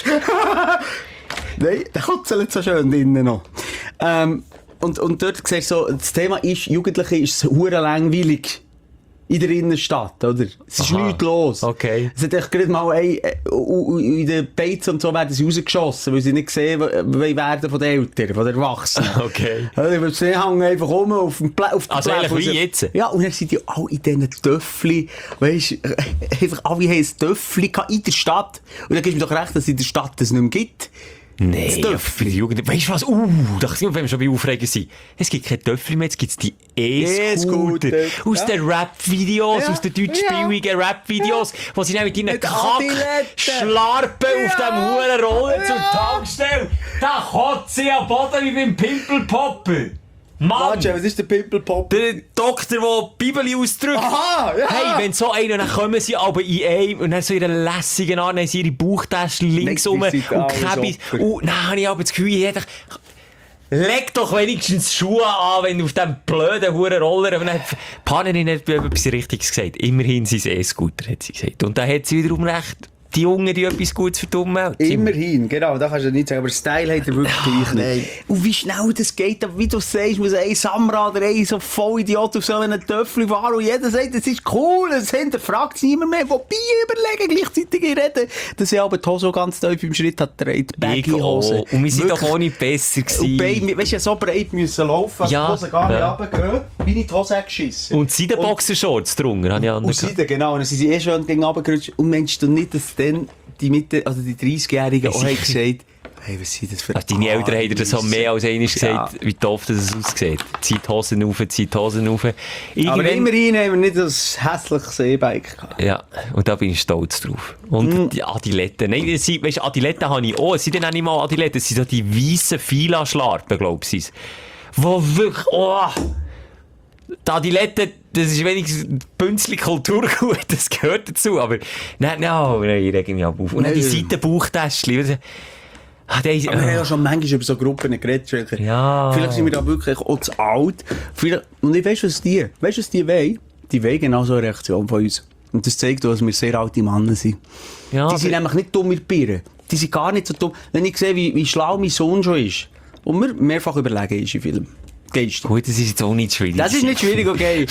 Nein, der kutzelt so schön drinnen noch. Ähm, und, und dort siehst du so, das Thema ist, Jugendliche ist es hure langweilig. In der Innenstadt, oder? Es ist Aha. nichts los. Okay. Es hat echt gerade mal ein, äh, in den Beizen und so werden sie rausgeschossen, weil sie nicht sehen wollen werden von den Eltern, von den Erwachsenen. Okay. Also, sie hängen einfach rum auf dem Pla auf dem Also Platz, eigentlich wo wie sie- jetzt? Ja, und dann sind die alle in diesen Töffli, weisst, äh, einfach alle haben ein Töffli gehabt in der Stadt. Und dann gibst du mir doch recht, dass es in der Stadt das nicht mehr gibt. Nein, Das ja, Töffli. für die Jugend. Weißt du was? Uh, da sind wir, wenn wir schon bei Aufregen sind. Es gibt keine Töffel mehr, jetzt gibt es die E-Scooter. E-Scooter, Aus ja. den Rap-Videos, Ja, aus den deutschsprachigen Rap-Videos, wo sie dann mit ihren Mit Adiletten. Kack-Schlarpen Ja. auf dem hohen Roller Ja. zur Tankstelle. Da kotzt sie am Boden wie beim Pimpelpopper. Mann! Warte, was ist der Pimpelpop? Der Doktor, der die Bibel ausdrückt. Aha, ja. Hey, wenn so einer, dann kommen sie aber in einem und dann so ihre lässigen Art, dann haben sie ihre Bauchtaschen links rum Nein, und die sind alles Käbis. Opfer. Und dann habe ich aber das Gefühl, jeder... Leg doch wenigstens Schuhe an, wenn du auf diesem blöden Huren Roller... Und dann hat die Panerin hat etwas Richtiges gesagt. Immerhin sind es E-Scooter, hat sie gesagt. Und da hat sie wiederum recht. Die Jungen, die etwas Gutes für die Umwelt. Immerhin, genau, da kannst du nicht sagen, aber Style hat er wirklich gleich nicht. Und wie schnell das geht, aber wie du sagst, muss ein Samra oder ein so Vollidiot auf so einen Töffel fahren und jeder sagt, das ist cool, das hinterfragt niemand mehr, wobei überlegen, gleichzeitig reden, dass ich aber die Hose ganz tief im Schritt hat gedreht, Baggy-Hose. Und wir sind doch Wirklich. auch nicht besser Und gewesen. Beine, weißt du, ja, so breit müssen laufen, dass Ja, die Hose gar nicht ja. runtergehen, wie ich die Hose geschissen. Und sie den Boxershorts drunter, habe ich Und anders Seiden, genau. Und dann sind sie eh schon gegen runtergerutscht. Und meinst du nicht, dass dann die Mitte, also die dreißigjährigen auch haben gesagt, hey, was sind das für Also deine Eltern haben dir das so mehr als einmal gesagt, Ja. wie doof das aussieht. Zieht die Hosen rauf, zieht die Hosen rauf. Aber Irgendwann- immerhin haben wir nicht das hässliches E-Bike gehabt. Ja, und da bin ich stolz drauf. Und Mm. die Adiletten. Nein, das sind, weißt, Adiletten habe ich auch. Es sind dann auch nicht mal Adiletten, es sind so die weissen Fila-Schlarpen, glaube ich. Wo wirklich, oh! Die Adiletten, das ist wenigstens Bünzli Kulturgut, das gehört dazu. Aber nein, nein, nein, ich rege mich ab auf. Und dann die Nein. Seitenbauchtäschchen. Ah, die, Aber wir haben ja schon manchmal über so Gruppen geredet. Schelker. Ja. Vielleicht sind wir da wirklich auch zu alt. Vielleicht, und ich weiss, was die, weißt, was die wollen? Die wollen genau so eine Reaktion von uns. Und das zeigt auch, dass wir sehr alte Männer sind. Ja, Die sind aber- nämlich nicht dumm mit Birnen. Die sind gar nicht so dumm. Wenn ich sehe, wie, wie schlau mein Sohn schon ist. Und mir mehrfach überlegen ist im Film. Geist. Gut, das ist jetzt auch nicht schwierig. Das ist nicht schwierig, okay.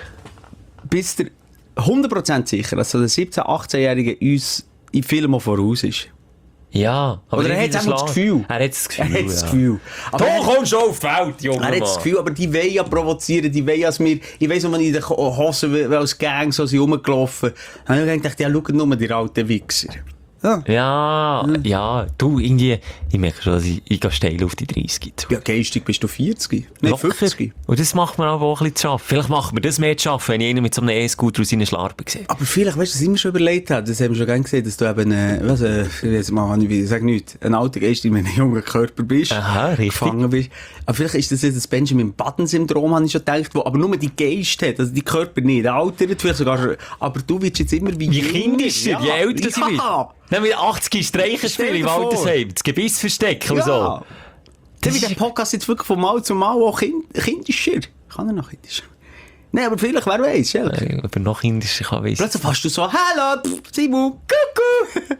Bist du hundert Prozent sicher, dass so der siebzehn-, achtzehnjährige uns in Filmen voraus ist? Ja, aber Oder er nicht hat in der einfach das Schla- Gefühl. Er hat das Gefühl. Er hat das ja. Gefühl. Aber Du er- kommst schon auf die Welt, Junge. Er hat das Mann. Gefühl, aber die wollen ja provozieren, die wollen, dass wir, ich weiss, wenn man in den Hosen, weil als Gang so sind rumgelaufen, dann habe ich gedacht, ja, schau nur die alten Wichser. Ja. Ja, ja, du, irgendwie, ich merke schon, dass ich, ich gehe steil auf die dreißig zu. Ja, geistig bist du vierzig. Nein, Locker. fünfzig. Und das macht man aber auch ein bisschen zu schaffen. Vielleicht macht man das mehr zu schaffen, wenn ich einen mit so einem E-Scooter aus seinen Schlarpen sehe. Aber vielleicht, weißt du, was ich mir schon überlegt habe, das haben wir schon gerne gesehen, dass du eben, äh, was, äh, jetzt mal, ich sag nichts, ein alter Geist in einem jungen Körper bist. Aha, richtig. Gefangen bist. Aber vielleicht ist das jetzt das Benjamin-Button-Syndrom, habe ich schon gedacht, wo aber nur die Geist hat, also die Körper nicht. Der altert vielleicht sogar schon, aber du wirst jetzt immer wie Je jünger. kindischer, je älter sie wird. Ja. Dann mit achtzig Streichen Stell spielen dir im vor. Altersheim, das Gebiss verstecken und Ja. so. Dann Das wird der ist- Podcast jetzt wirklich von Mal zu Mal auch kind kindischer. Kann er noch kindischer? Nein, aber vielleicht, wer weiß, Schelker. Äh, Ob er noch indischer kann, weiss ich. Plötzlich hast du so, hallo, pff, Simon, kuckuck.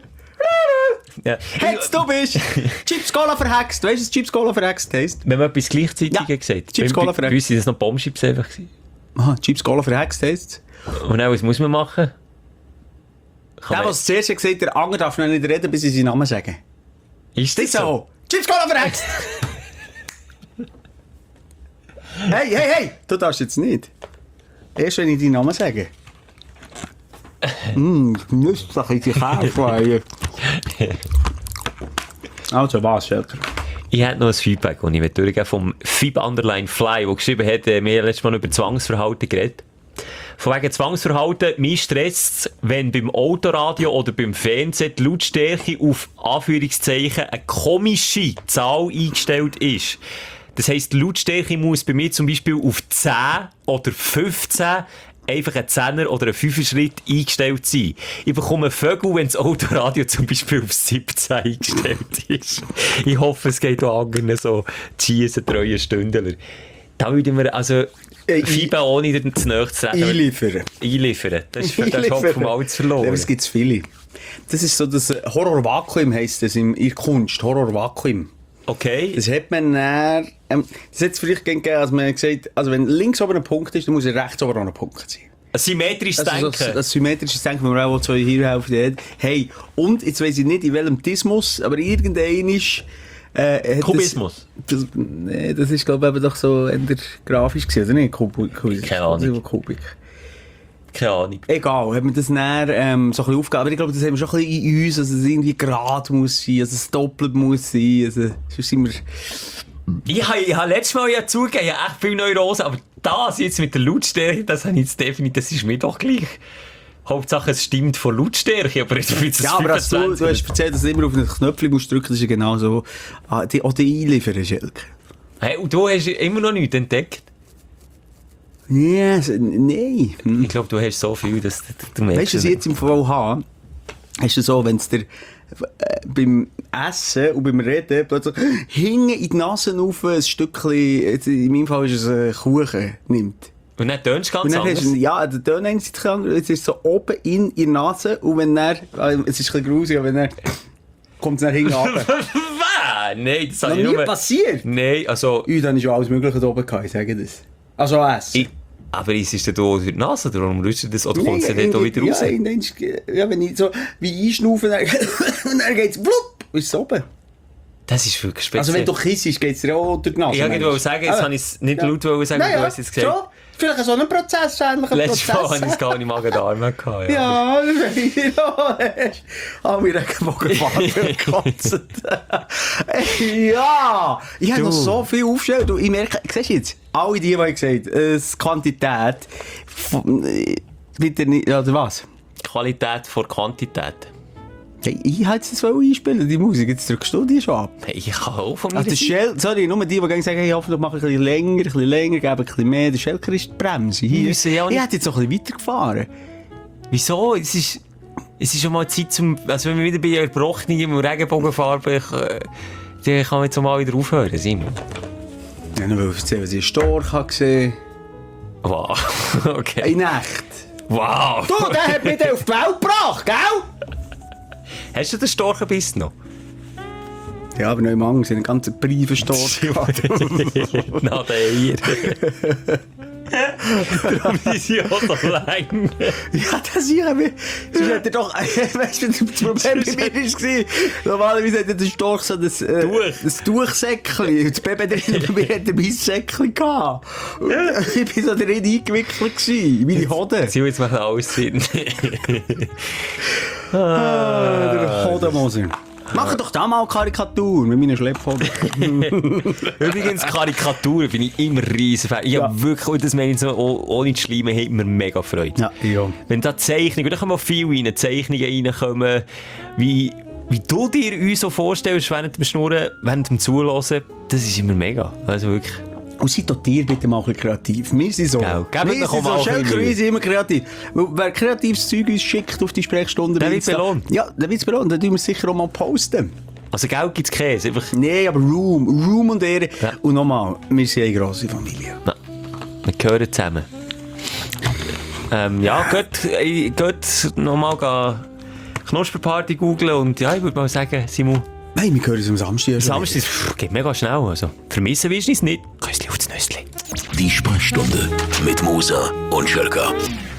Ja. Hetz, du bist Chips Cola verhext. Weißt du, was Chips Cola verhext heisst? Wenn man etwas gleichzeitig Ja, gesagt Chips Bei- Cola bei- verreckt. Bei uns sind das noch Bombschips einfach gewesen. Aha, Chips Cola verhext heisst. Und dann, was muss man machen? Kann Der, man- was zuerst gesagt hat, der andere darf noch nicht reden, bis sie seinen Namen sagen. Ist Das ist so. Chips Cola verhext. Hey, hey, hey, du darfst jetzt nicht. Erst wenn ich deinen Namen sage. Mmm, nützlich in die Käfleier. Also was, Schelker? Ich hätte noch ein Feedback, das ich durchgeben vom Fib Underline Fly, der geschrieben hat, äh, wir haben letztes Mal über Zwangsverhalten geredet. Von wegen Zwangsverhalten, mich stresst es, wenn beim Autoradio oder beim Fernsehen die Lautstärke auf Anführungszeichen eine komische Zahl eingestellt ist. Das heisst, die Lautstärke muss bei mir zum Beispiel auf zehn oder fünfzehn einfach ein Zehner- oder ein Fünfer-Schritt eingestellt sein. Ich bekomme Vögel, wenn das Autoradio zum Beispiel auf siebzehn eingestellt ist. Ich hoffe, es geht auch anderen so schiessen treue Stündler. Da würde wir, also, Äh, Fiebe ohne dir zu nahe zu treten. Einliefern. Einliefern. Das ist für den Hopfen mal zu verloren. Ja, aber es gibt viele. Das ist so das Horror-Vakuum, heisst das in der Kunst. Horror-Vakuum. Okay. Das hat man dann, ähm, das hat es vielleicht gegeben, als man gesagt, also wenn links oben ein Punkt ist, dann muss rechts oben auch ein Punkt sein. Ein symmetrisches Also Denken. so, das symmetrische Denken, wenn man auch so hier helfen. Hey, und jetzt weiss ich nicht, in welchem Tismus, aber irgendein ist, äh, Kubismus? Das, das, nee, das ist, glaube ich, eben doch so eher grafisch gewesen, oder nicht? Kubik. Keine Ahnung. Kubik. Keine Ahnung. Egal, hat man das dann, ähm, so ein bisschen aufgegeben. Aber ich glaube, das haben wir schon ein bisschen in uns, dass es irgendwie gerade muss sein, dass es doppelt muss sein, also, sonst sind wir... Ich habe, ich habe letztes Mal ja zugegeben, ich habe echt viel Neurosen, aber das jetzt mit der Lautstärke, das habe ich jetzt definitiv, das ist mir doch gleich. Hauptsache es stimmt von Lautstärke, aber jetzt wird es Ja, aber als du, du hast erzählt, dass du immer auf den Knöpfchen musst drücken, das ist ja genau so, ah, die, auch die einliefern, Schelke. Hey, und du hast immer noch nichts entdeckt? Ja, yes, nein. Hm. Ich glaube, du hast so viel, dass du, du merkst... Weißt du, was ich jetzt im Fall habe? Ist es so, wenn es dir äh, beim Essen und beim Reden plötzlich hinten in die Nase auf ein Stückchen, jetzt in meinem Fall ist es ein Kuchen, nimmt. Und dann tönst du ganz Und dann anders. hast du, ja, der Ton einerseits anders, jetzt ist es so oben in die Nase und wenn er, äh, es ist ein bisschen grusig, aber wenn er, kommt es dann hinten runter. Was? Nein, das Noch habe ich nie nur... passiert? Nein, also... Ui, dann ist ja alles Mögliche da oben gehabt, ich sage das. Also auch Essen. Ich, aber ist es denn da durch die Nase, darum rüstet das, oder kommt es dann da wieder raus? Ja, ja, wenn ich so wie einschnaufe, dann, und dann geht es blub, ist es oben. Das ist wirklich speziell. Also wenn du kissest, geht es dir auch durch die Nase. Ich wollte sagen, jetzt Ah, habe ich es nicht ja. laut wollen sagen, Naja, du hast jetzt gesagt. schon. Vielleicht so ein Prozess, ähnlicher Letztes Mal Prozess. hatte ich es gar nicht Magen-Darm gehabt. Ja, das weiß ich noch. Ah, wir Regenbogenfarbe gekotzt. Ja! Ich habe Du. noch so viel aufgestellt. Du, ich merke, siehst du jetzt, alle die, die ich gesagt habe, äh, Quantität, von, äh, wieder nicht, oder was? Qualität vor Quantität. Hey, ich wollte das einspielen, die Musik, jetzt drückst du die schon ab. Hey, ich kann auch von mir Also der Shell, sorry, nur die, die gerne sagen, hey, hoffentlich mache ich ein bisschen länger, ein bisschen länger, gebe ein bisschen mehr. Der Schelker ist die Bremse hier. müssen ja auch Ich nicht- hätte jetzt noch ein bisschen weitergefahren. Wieso? Es ist, es ist schon mal Zeit zum... Also wenn wir wieder bei Erbrochenen und Regenbogenfarbe... Ich, äh, dann kann man jetzt auch mal wieder aufhören, Simon. Ja, nur weil ich erzählen, was ich einen Storch habe gesehen. Wow. Okay. In Nacht. Wow. Du, der hat mich auf die Welt gebracht, gell? Hast du den Storchenbiss noch? Ja, aber nicht Angst, ich habe einen ganzen Briefenstorch gehabt. Na, der Eier. Darum sind sie auch so lang. Ja, das hier haben wir... Sonst hätte er doch... Weißt du, das Problem bei mir war, normalerweise hätte der Storch so das... Äh, Tuch. das Tuchsäckchen. Das Baby drin, bei mir hat ein Weissäckchen gehabt. Und ich war so drin eingewickelt gewesen, in meine Hoden. Sie will jetzt mal alles finden. Ah, der Hodenmoser. Mach doch da mal Karikatur mit meinen Schlepphoden. Übrigens, Karikaturen bin ich immer riesen Fan. Ich Ja. habe wirklich, und das meine ich so, oh- ohne zu schleimen, hat mir mega Freude. Ja, ja. Wenn da Zeichnungen, da kommen auch viele rein, Zeichnungen reinkommen, wie, wie du dir uns so vorstellst, während dem Schnurren, während dem Zuhören, das ist immer mega. Also wirklich. Und seid doch ihr bitte mal ein bisschen kreativ. Wir sind so. Gell, gebt wir doch sind mal so. ein bisschen Schelker, Mühe. wir sind immer kreativ. Weil wer kreatives Zeug uns schickt auf die Sprechstunde... Der bei wird Insta- belohnt. Ja, der wird belohnt. Dann tun wir es sicher auch mal posten. Also Geld gibt es Käse, einfach. Nein, aber Room. Room und Ehre. Ja. Und nochmal, wir sind eine grosse Familie. Na, wir gehören zusammen. Ähm, ja, geht, äh, geht nochmal gehen Knusperparty googlen und ja, ich würde mal sagen, Simon, Nein, wir hören uns am Samstag. Samstag pff, geht mega schnell. Also, vermissen willst du es nicht. Küssli aufs Nüssli. Die Sprechstunde mit Musa und Schelka.